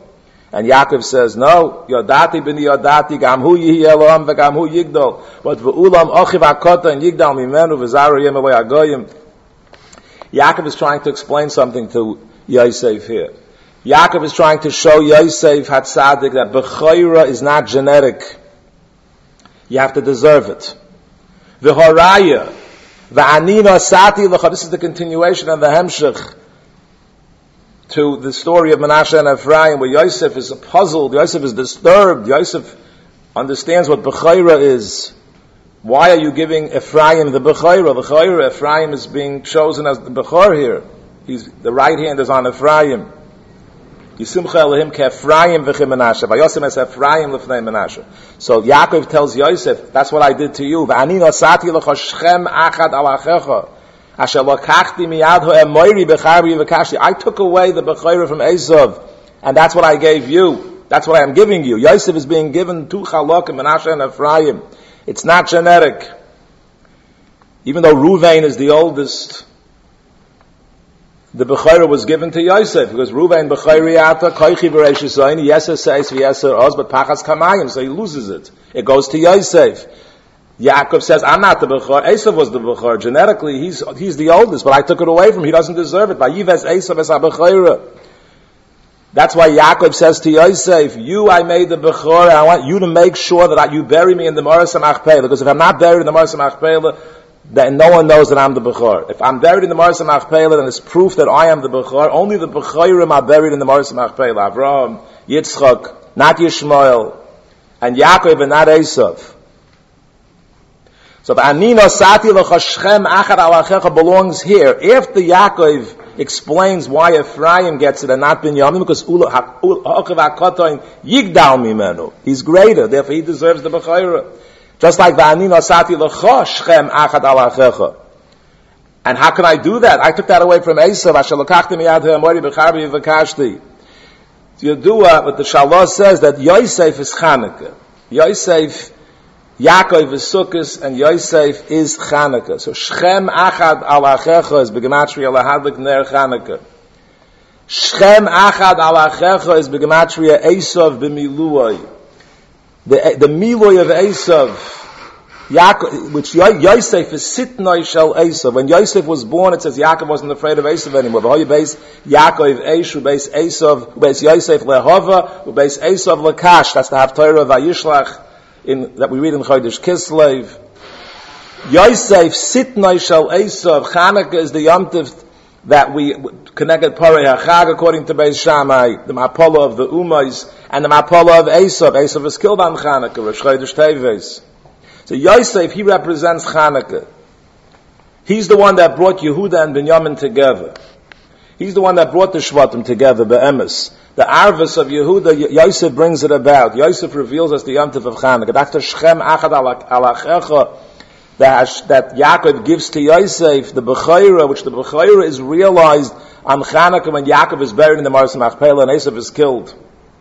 And Yaakov says, no, Yodati b'ni Yodati, gam hu yihi Elohim, v'gam hu yigdol. But v'ulam ochiv akota, and yigdal mimenu, v'zaru yem avay agoyim. Yaakov is trying to explain something to Yosef here. Yaakov is trying to show Yosef Hatzadik that Bechorah is not genetic. You have to deserve it. V'horaya, v'anina sati l'cha. This is the continuation of the Hemshech to the story of Menashe and Ephraim, where Yosef is puzzled, Yosef is disturbed, Yosef understands what Bechorah is. Why are you giving Ephraim the Bechorah? The Bechorah, Ephraim is being chosen as the Bechor here. He's, the right hand is on Ephraim. Yisumcha Elohim ke Ephraim v'chi Menashe. Vayosem es Ephraim l'fnei Menashe. So Yaakov tells Yosef, that's what I did to you. V'ani nosati l'cha Shechem achad al achecha. Asher lokachti miyad ho'emoiri b'charbi v'kashti. I took away the Bechorah from Esav, and that's what I gave you. That's what I am giving you. Yosef is being given two Chalok and Menashe and Ephraim. It's not genetic. Even though Ruvain is the oldest, the Bechorah was given to Yosef, because Ruvain Bechoriyata, Koichi Bereishis Yeser Seis V'Yeser Oz, but Pachas Kamayim, so he loses it. It goes to Yosef. Yaakov says, I'm not the Bechor. Esav was the Bechor. Genetically, he's he's the oldest, but I took it away from him. He doesn't deserve it. Vayives Esav es HaBechorah. That's why Yaakov says to Yosef, you, I made the Bechor, and I want you to make sure that I, you bury me in the Maras HaMachpelah, because if I'm not buried in the Maras HaMachpelah, then no one knows that I'm the Bechor. If I'm buried in the Maras HaMachpelah, then it's proof that I am the Bechor. Only the Bechorim are buried in the Maras HaMachpelah. Avraham, Yitzchak, not Yishmael, and Yaakov, and not Esav. So the Anino Sati L'Choshchem Achad Al Achecha belongs here. After Yaakov explains why Ephraim gets it and not Binyamin, because Ha'ochiv HaKotoin Yigdal Mimenu. He's greater, therefore he deserves the Bechorah. Just like the Anino Sati L'Choshchem Achad Al Achecha. And how can I do that? I took that away from Esav. Asher Lokachti Miyad Ha'emori B'charbi V'kashti. Yedua, but the Shalah says that Yosef is Chanukah. Yosef Yaakov is Sukkos, and Yosef is Chanukah. So Shechem Achad Al Achecha is B'gematria Lahadlik Ner Chanukah. Shechem Achad Al Achecha is B'gematria Esav B'miluay. The the Miluay of Esav, Yaakov, which Yosef is Sitnoi Shel Esav. When Yosef was born, it says Yaakov wasn't afraid of Esav anymore. But how you base Yaakov Eish, who base Esav, who base Yosef Lehova, who base Esav Lekash. That's the Haftarah of Vayishlach. In, that we read in Chodesh Kislev. Yosef Sitnoi Shel Esav. Chanukah is the Yom Tov that we connected Parei HaChag according to Beis Shammai, the Mapala of the Umayis, and the Mapala of Esav. Esav was killed on Chanukah, Rosh Chodesh Teves. So Yosef, he represents Chanukah. He's the one that brought Yehuda and Binyamin together. He's the one that brought the Shvatim together, Be'emes. The Arvis of Yehuda, Yosef brings it about. Yosef reveals us the Yom Tov of Chanukah. That's the Shechem Achad Al Achecha that, that Yaakov gives to Yosef, the Bechorah, which the Bechorah is realized on Chanukah when Yaakov is buried in the Maras Machpelah and Esav is killed.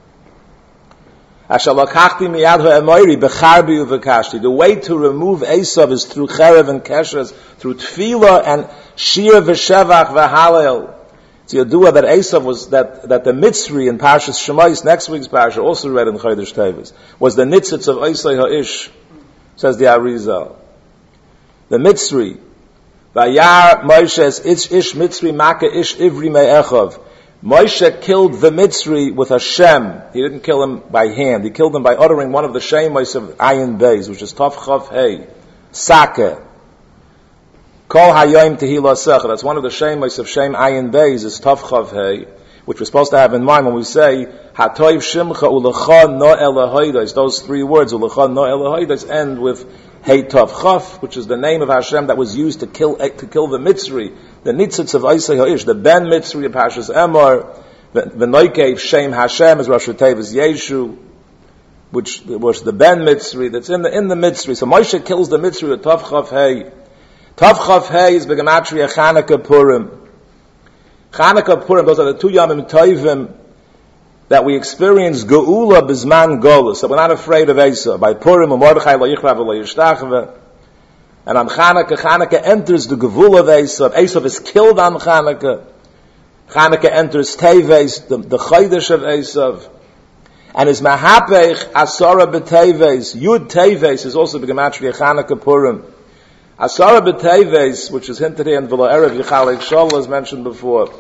The way to remove Esav is through Cherev and Keshes, through Tefillah and Shir v'Shevach v'Halel. It's Yadua that Esav was, that, that the Mitzri in Parshas Shemais, next week's Parsha, also read in Chodesh Teves, was the Nitzitz of Eisai Ha'ish, says the Arizal. The Mitzri, Vayar Moshe Ish Ish Mitzri Maka Ish Ivri Me'echav. Moshe killed the Mitzri with a Shem. He didn't kill him by hand. He killed him by uttering one of the Shemos of Ayin Beis, which is Tov Chav Hei, Sake. Kol Hayoim Tehillah Secha. That's one of the Shemos of Shem Ayin Beis, is Tov Chav Hei, which we're supposed to have in mind when we say Hatoiv Shimcha Ulecha No Elohoides. Those three words, Ulecha No Elohoides, end with Hey Tov Chav, which is the name of Hashem that was used to kill to kill the Mitzri, the Nitzitz of Eisai Ha'ish, the Ben Mitzri of Pashas Emor, the Noikev Shem Hashem is Rosh Tevis Yeshu, which was the Ben Mitzri that's in the in the Mitzri. So Moshe kills the Mitzri with Tov Chav Hey. Tov Chav Hey is Begematria Chanukah Purim. Chanukah Purim, those are the two Yomim Tovim that we experience Geula Bizman Golus. So we're not afraid of Esav. By Purim, Mordechai lo yichrav lo yishtachve. And on Chanukah, Chanukah enters the Gevul of Esav. Esav is killed on Chanukah. Chanukah enters Teves, the, the Chodesh of Esav. And his mahapech asara b'teves, yud teves is also b'gematria Chanukah Purim. Asara b'teves, which is hinted here in V'lo Erev Yichalek Shol, as mentioned before.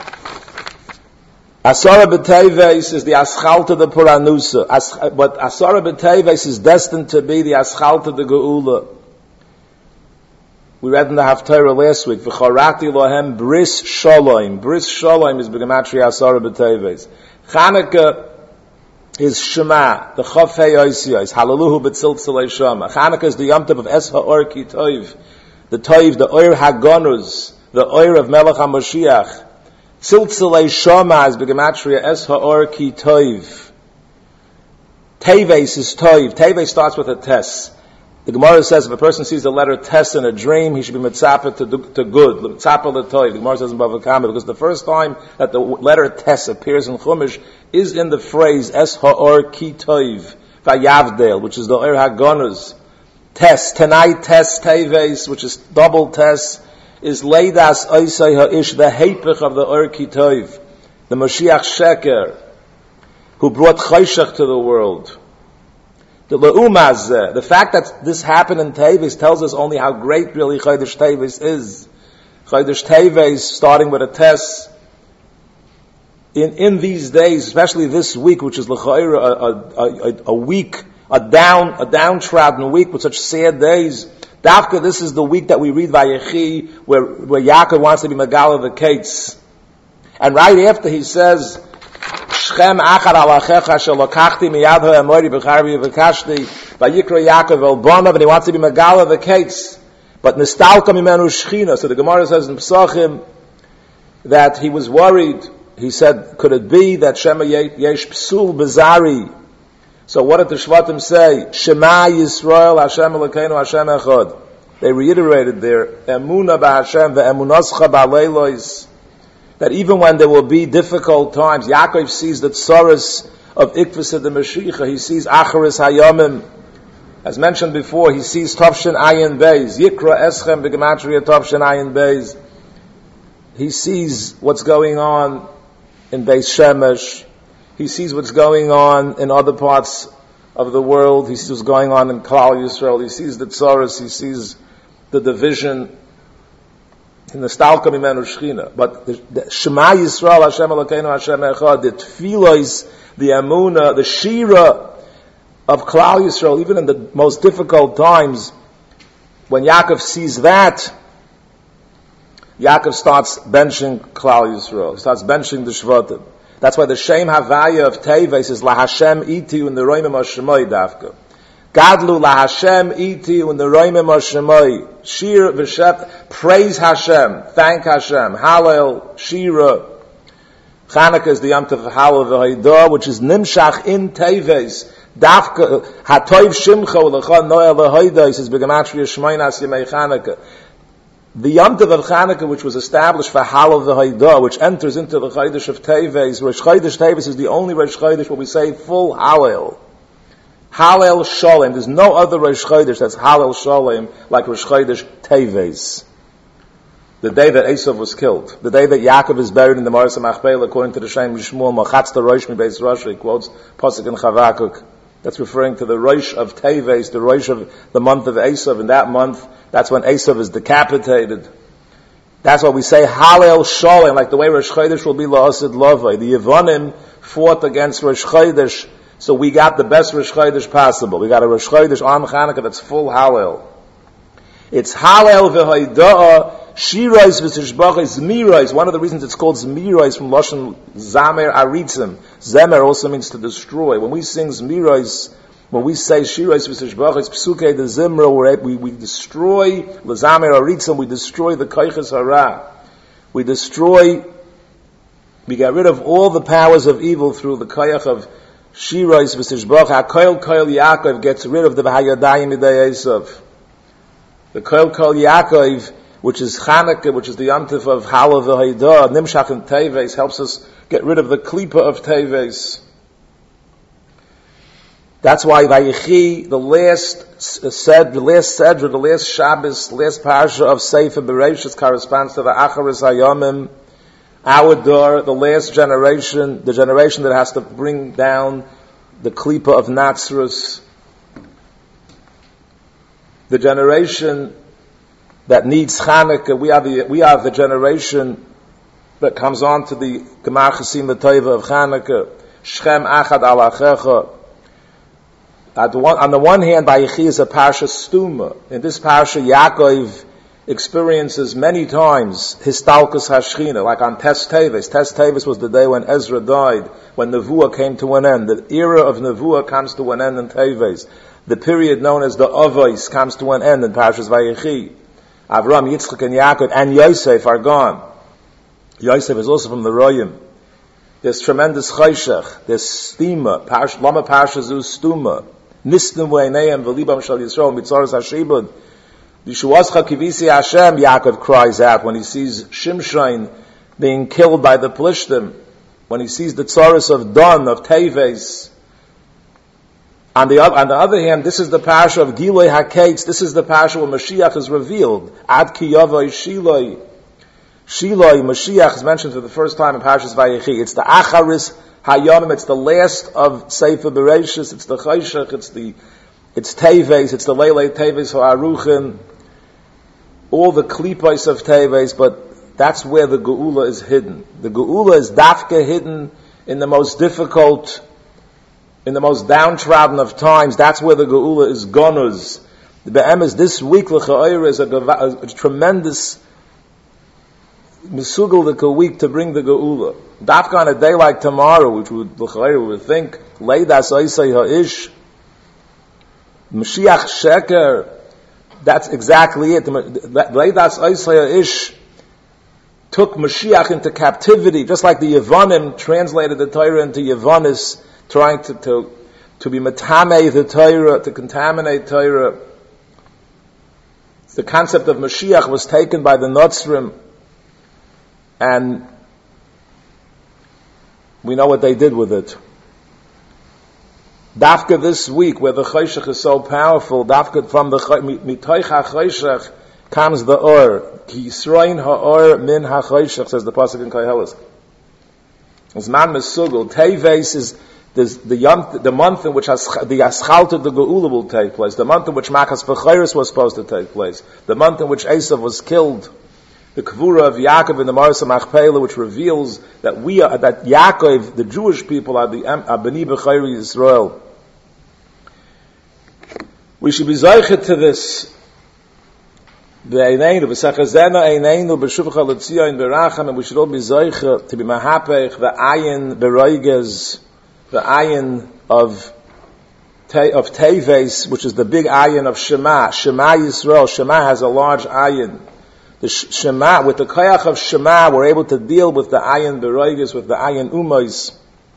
Asara b'teves is the aschalta de Puranusa, As, but Asara b'teves is destined to be the aschalta de Geula. We read in the Haftarah last week, V'charati lohem bris shalom. Bris shalom is b'gematria Asara b'teves. Chanukah is Shema, the Chafei Oisiyos, Hallelujah b'tziltzilei Shema. Chanukah is the Yom Tov of Es Ha'or Ki Toiv, the Toiv, the Oir HaGonuz, the Oir of Melech HaMoshiach. Tziltzilei Shema is b'gematria Es Ha'or Ki Toiv. Teves is Toiv. Teves starts with a Tes. The Gemara says if a person sees the letter Tes in a dream, he should be mitzapah to, to good. Mitzapah l'toiv. The Gemara says in Bava Kama, because the first time that the letter Tes appears in Chumash is in the phrase Es ha'or ki toiv vayavdel, which is the Oir HaGonuz. Tes, Tanai Tes Teves, which is double Tes, is Leidas Oisei Ha'ish, the Hepech of the Oir ki toiv, the Mashiach Sheker, who brought Chayshach to the world. The Le'umaz, the fact that this happened in Teves tells us only how great really Chodesh Teves is. Chodesh Teves, starting with a Tes, in, in these days, especially this week, which is L'chayra, a, a, a, a week, a down, a downtrodden week with such sad days. Dafka, this is the week that we read Vayechi, where, where Yaakov wants to be Megala the Kates. And right after he says, Shchem achar alachecha shelokachti miyad ha'amori b'charbi v'kashti vayikra Yaakov el bonav, and he wants to be Megala the Kates. But nistalka mimenu shchina. So the Gemara says in Pesachim that he was worried. He said, could it be that Shema yesh psul bezari? So what did the Shvatim say? Shema Yisrael Hashem Elokeinu Hashem Echad. They reiterated their emuna b'Hashem ve'emunascha ba'leilos, that even when there will be difficult times, Yaakov sees the tsaras of Ikvus the Mashiach. He sees Acharis Hayomim. As mentioned before, he sees Tavshin Ayin Beis, Yikra Eschem b'gematria Tavshin Ayin Beis. He sees what's going on in Beis Shemesh. He sees what's going on in other parts of the world. He sees what's going on in Klal Yisrael. He sees the tsaras. He sees the division in the Stalka Mimenu Shechina. But the, the Shema Yisrael Hashem Elokeinu Hashem Echad, the Tfilos, the Amunah, the Shira of Klal Yisrael, even in the most difficult times, when Yaakov sees that, Yaakov starts benching Klal Yisrael. He starts benching the Shvatim. That's why the Shem Havaya of Teves is La Hashem Iti in the Roimim HaShemai Dafka. Gadlu La Hashem Iti in the Roimim HaShemai. Shir V'Shet, praise Hashem, thank Hashem, Hallel, Shira. Chanukah is the Yom Tov Hallel V'Haidah, which is Nimshach in Teves. Dafka, Hatoiv Shimcha U'Lecha Noel V'Haidah, he says, B'Gematria Shmainas Yemei Chanukah. The Yom Tov of Chanukah, which was established for Hallel V'Haidah, which enters into the Chodesh of Teves, Rosh Chodesh Teves is the only Rosh Chodesh where we say full Hallel. Hallel Sholem. There's no other Rosh Chodesh that's Hallel Sholem like Rosh Chodesh Teves. The day that Esav was killed. The day that Yaakov is buried in the Maris HaMachpelah, according to the Shem Yishmuel, Machatz the Rosh Mi Beis Rosh, he quotes Pasuk in Chavakuk. That's referring to the Rosh of Teves, the Rosh of the month of Esav. In that month, that's when Esav is decapitated. That's why we say Hallel Sholem, like the way Rosh Chodesh will be La'asid Lavai. The Yevonim fought against Rosh Chodesh, so we got the best Rosh Chodesh possible. We got a Rosh Chodesh on Chanukah that's full Hallel. It's Hallel V'Haidah, Shirais V'Tishbachis, Zmirais. One of the reasons it's called Zmirais from Lashon Zamer Aritzim. Zemer also means to destroy. When we sing Zmirais, when we say Shirais V'Tishbachis, Psukei the Zimra, we, we destroy L'Zamer Aritzim, we destroy the Koiches Hara. We destroy, we get rid of all the powers of evil through the Koyach of Shirais V'Tishbach. HaKoil Koil Yaakov gets rid of the V'Hayadayim Midei Esav. The Koil Koil Yaakov, which is Chanukah, which is the Yom Tov of Hallel V'Haidah, Nimshach and Teves, helps us get rid of the Klipa of Teves. That's why Vayechi, the last said, the last Sedra, the last Shabbos, the last Parsha of Sefer Bereshis corresponds to the Acharis Hayomim, our door, the last generation, the generation that has to bring down the Klipa of Natsrus, the generation that needs Chanukah. We are the we are the generation that comes on to the Gemar Chasim Tova of Chanukah. Shchem Achad Al Achecha. On the one hand, Vayechi is a parsha stuma. In this parsha, Yaakov experiences many times Histalkus Hashchina, like on Tes Teves. Tes Teves was the day when Ezra died, when Nevuah came to an end. The era of Nevuah comes to an end in Teves. The period known as the Avos comes to an end in Parshas Vayechi. Avram, Yitzchak, and Yaakov, and Yosef are gone. Yosef is also from the Royim. There's tremendous chayshach. There's stima. Parsh, Lama Parsha Zu stuma. Nistim v'einayim v'libam shal Yisrael mitzaras hashibud. Yishuascha kivisi Hashem, Yaakov cries out when he sees Shimshon being killed by the Plishtim. When he sees the tzaras of Don, of Teves. On the, on the other hand, this is the parsha of Giloi HaKetz. This is the parsha where Mashiach is revealed. Ad ki yavoi Shiloi. Shiloi, Mashiach is mentioned for the first time in Parshas Vayechi. It's the Acharis Hayomim. It's the last of Sefer Bereshis. It's the Chayshach. It's the, it's Teves. It's the Leilei Teves Ha'aruchim. All the Klipos of Teves, but that's where the Geula is hidden. The Geula is dafka hidden in the most difficult, in the most downtrodden of times. That's where the Geula is gonuz. The Be'em is this week, L'cha'ayr, is a, a, a tremendous Misugel the week to bring the Geula. Dafka on a day like tomorrow, which would, L'cha'ayr would think, Leidas Oisei Ha'ish, Mashiach Sheker, that's exactly it. Leidas Oisei Ha'ish took Mashiach into captivity, just like the Yevonim translated the Torah into Yevonis, trying to, to, to be matamei the Torah, to contaminate Torah. The concept of Mashiach was taken by the Notzrim, and we know what they did with it. Dafka this week, where the Chayshach is so powerful, Dafka from the Mitoich HaChayshach comes the Or. Ki Yisroin HaOr min HaChayshach, says the Pasuk in Koheles. It's man Mesugel. Teves is There's the yom, the month in which has, the Aschalt of the Geula will take place, the month in which Makas Bechiris was supposed to take place, the month in which Esav was killed, the Kvura of Yaakov in the Marsa Machpelah, which reveals that we are, that Yaakov, the Jewish people, are the are B'nai Bechayri Yisrael. We should be zeichet to this. And we should all be zeichet to be mahapech the ayin beroiges, the ayin of te, of Teves, which is the big ayin of Shema. Shema Yisrael. Shema has a large ayin. The Shema, with the koyach of Shema, we're able to deal with the ayin beroiges, with the ayin umos,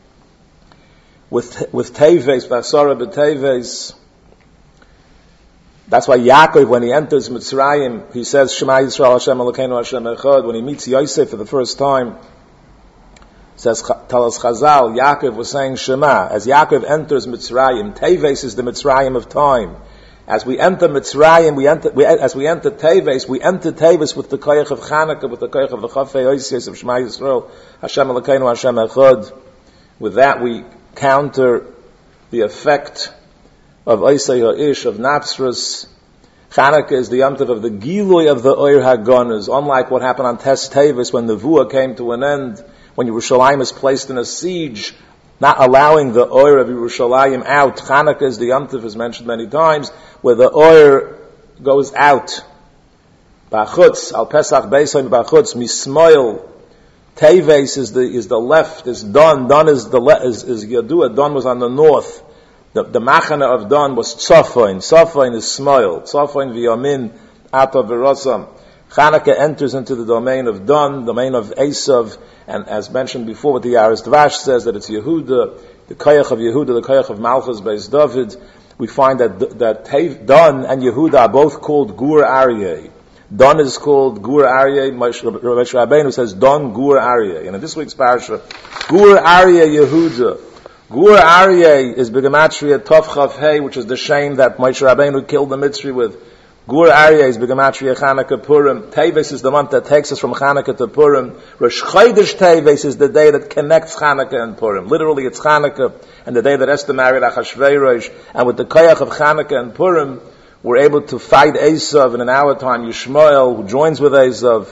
with with Teves, Basara b'Teves. That's why Yaakov, when he enters Mitzrayim, he says, Shema Yisrael Hashem Elokeinu Hashem Echad. When he meets Yosef for the first time, says, tell us Chazal, Yaakov was saying Shema. As Yaakov enters Mitzrayim, Teves is the Mitzrayim of time. As we enter Mitzrayim, we enter, we, as we enter Teves, we enter Teves with the koyach of Chanukah, with the koyach of the Chafei Oisies of Shema Yisrael Hashem Elokeinu Hashem Echad. With that, we counter the effect of Oisei Ha'ish, of Natsrus. Chanukah is the Yom Tov of the Gilui of the Oir HaGonas. Unlike what happened on Tes Teves when the Nevuah came to an end, when Yerushalayim is placed in a siege, not allowing the Oir of Yerushalayim out. Chanukah is the Yom Tov, as mentioned many times, where the Oir goes out. Bachutz, Al Pesach Beisayim Bachutz, Mismoil. Teves is the, is the left, is Don. Don is the le- is, is Yadua. Don was on the north. The, the machana of Don was Tzofoin. Tzofoin is Smoil. Tzofoin v'yamin ata v'rosam. Chanukah enters into the domain of Don, domain of Esav, and as mentioned before, what the Yaris Dvash says, that it's Yehuda, the Koyach of Yehuda, the Koyach of Malchus Beis David. We find that that Don and Yehuda are both called Gur Aryeh. Don is called Gur Aryeh. Moshe Rabbeinu says Don Gur Aryeh. And in this week's parasha, Gur Aryeh Yehuda. Gur Aryeh is B'gematria Tov Chav Hey, which is the shame that Moshe Rabbeinu killed the Mitzri with. Gur Aryeh is Begematria Chanukah Purim. Teves is the month that takes us from Chanukah to Purim. Rosh Chodesh Teves is the day that connects Chanukah and Purim. Literally, it's Chanukah and the day that Esther married Achashverosh. And with the koyach of Chanukah and Purim, we're able to fight Esav in an hour time. Yishmael, who joins with Esav.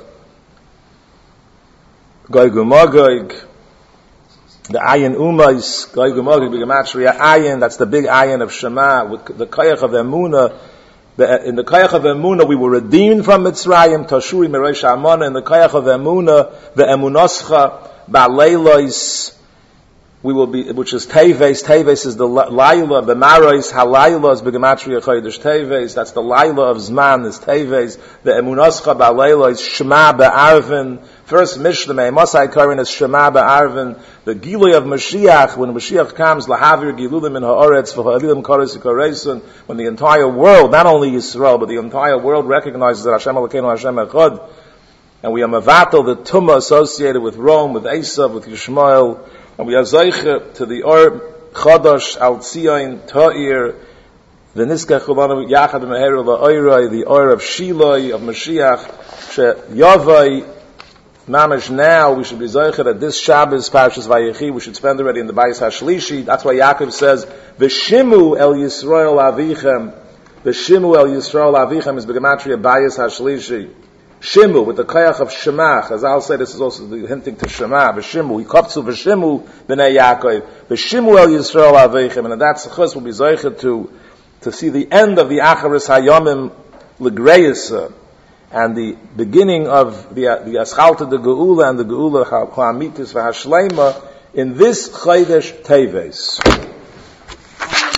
Gog u'Magog. The Ayin Umais. Gog u'Magog, Begematria Ayin. That's the big Ayin of Shema. With the koyach of Emunah. The, in the Koyach of Emunah, we were redeemed from Mitzrayim, Tashuri Merosh Amana. In the Koyach of Emunah, the Emunoscha, Ba'leilos, we will be, which is Teves. Teves is the Laila, B'maros, Halayla is Begematria Chodesh Teves. That's the Laila of Zman, is Teves. The Emunoscha, Ba'leilos, Shema Ba'arvin. First Mishnah, Masai Karin is Shema Ba'arvin. The Gilui of Mashiach, when Mashiach comes, Lahavir Gilulim in Ha'oretz, V'ha'alilim Koros Yikoresun, when the entire world, not only Yisrael, but the entire world recognizes that Hashem Elokeinu Hashem Echad, and we are Mavatal, the Tumah associated with Rome, with Esav, with Yishmael, and we are Zeiche to the Or Chodosh, Al Tzion, Ta'ir, the Niskach Chulanu, Yachad Meheru, La'oiroi, the Or of Shiloi, of Mashiach, She Yavai, Mamish now, we should be Zoicher that this Shabbos, Parshas Vayechi, we should spend already in the Bayis HaShlishi. That's why Yaakov says, V'shimu el Yisrael avichem. V'shimu el Yisrael avichem is Begematria Bayis HaShlishi. Shimu, with the Koyach of Shema. As I'll say, this is also hinting to Shema. V'shimu, Yikoptzu V'shimu b'nei Yaakov. V'shimu el Yisrael avichem. And that's Chus will be Zoicher to, to see the end of the Acharis Hayomim L'Greisa. And the beginning of the the Aschalta, the Geula, and the Geula Ha'amitis V'Hashleima in this Chodesh Teves.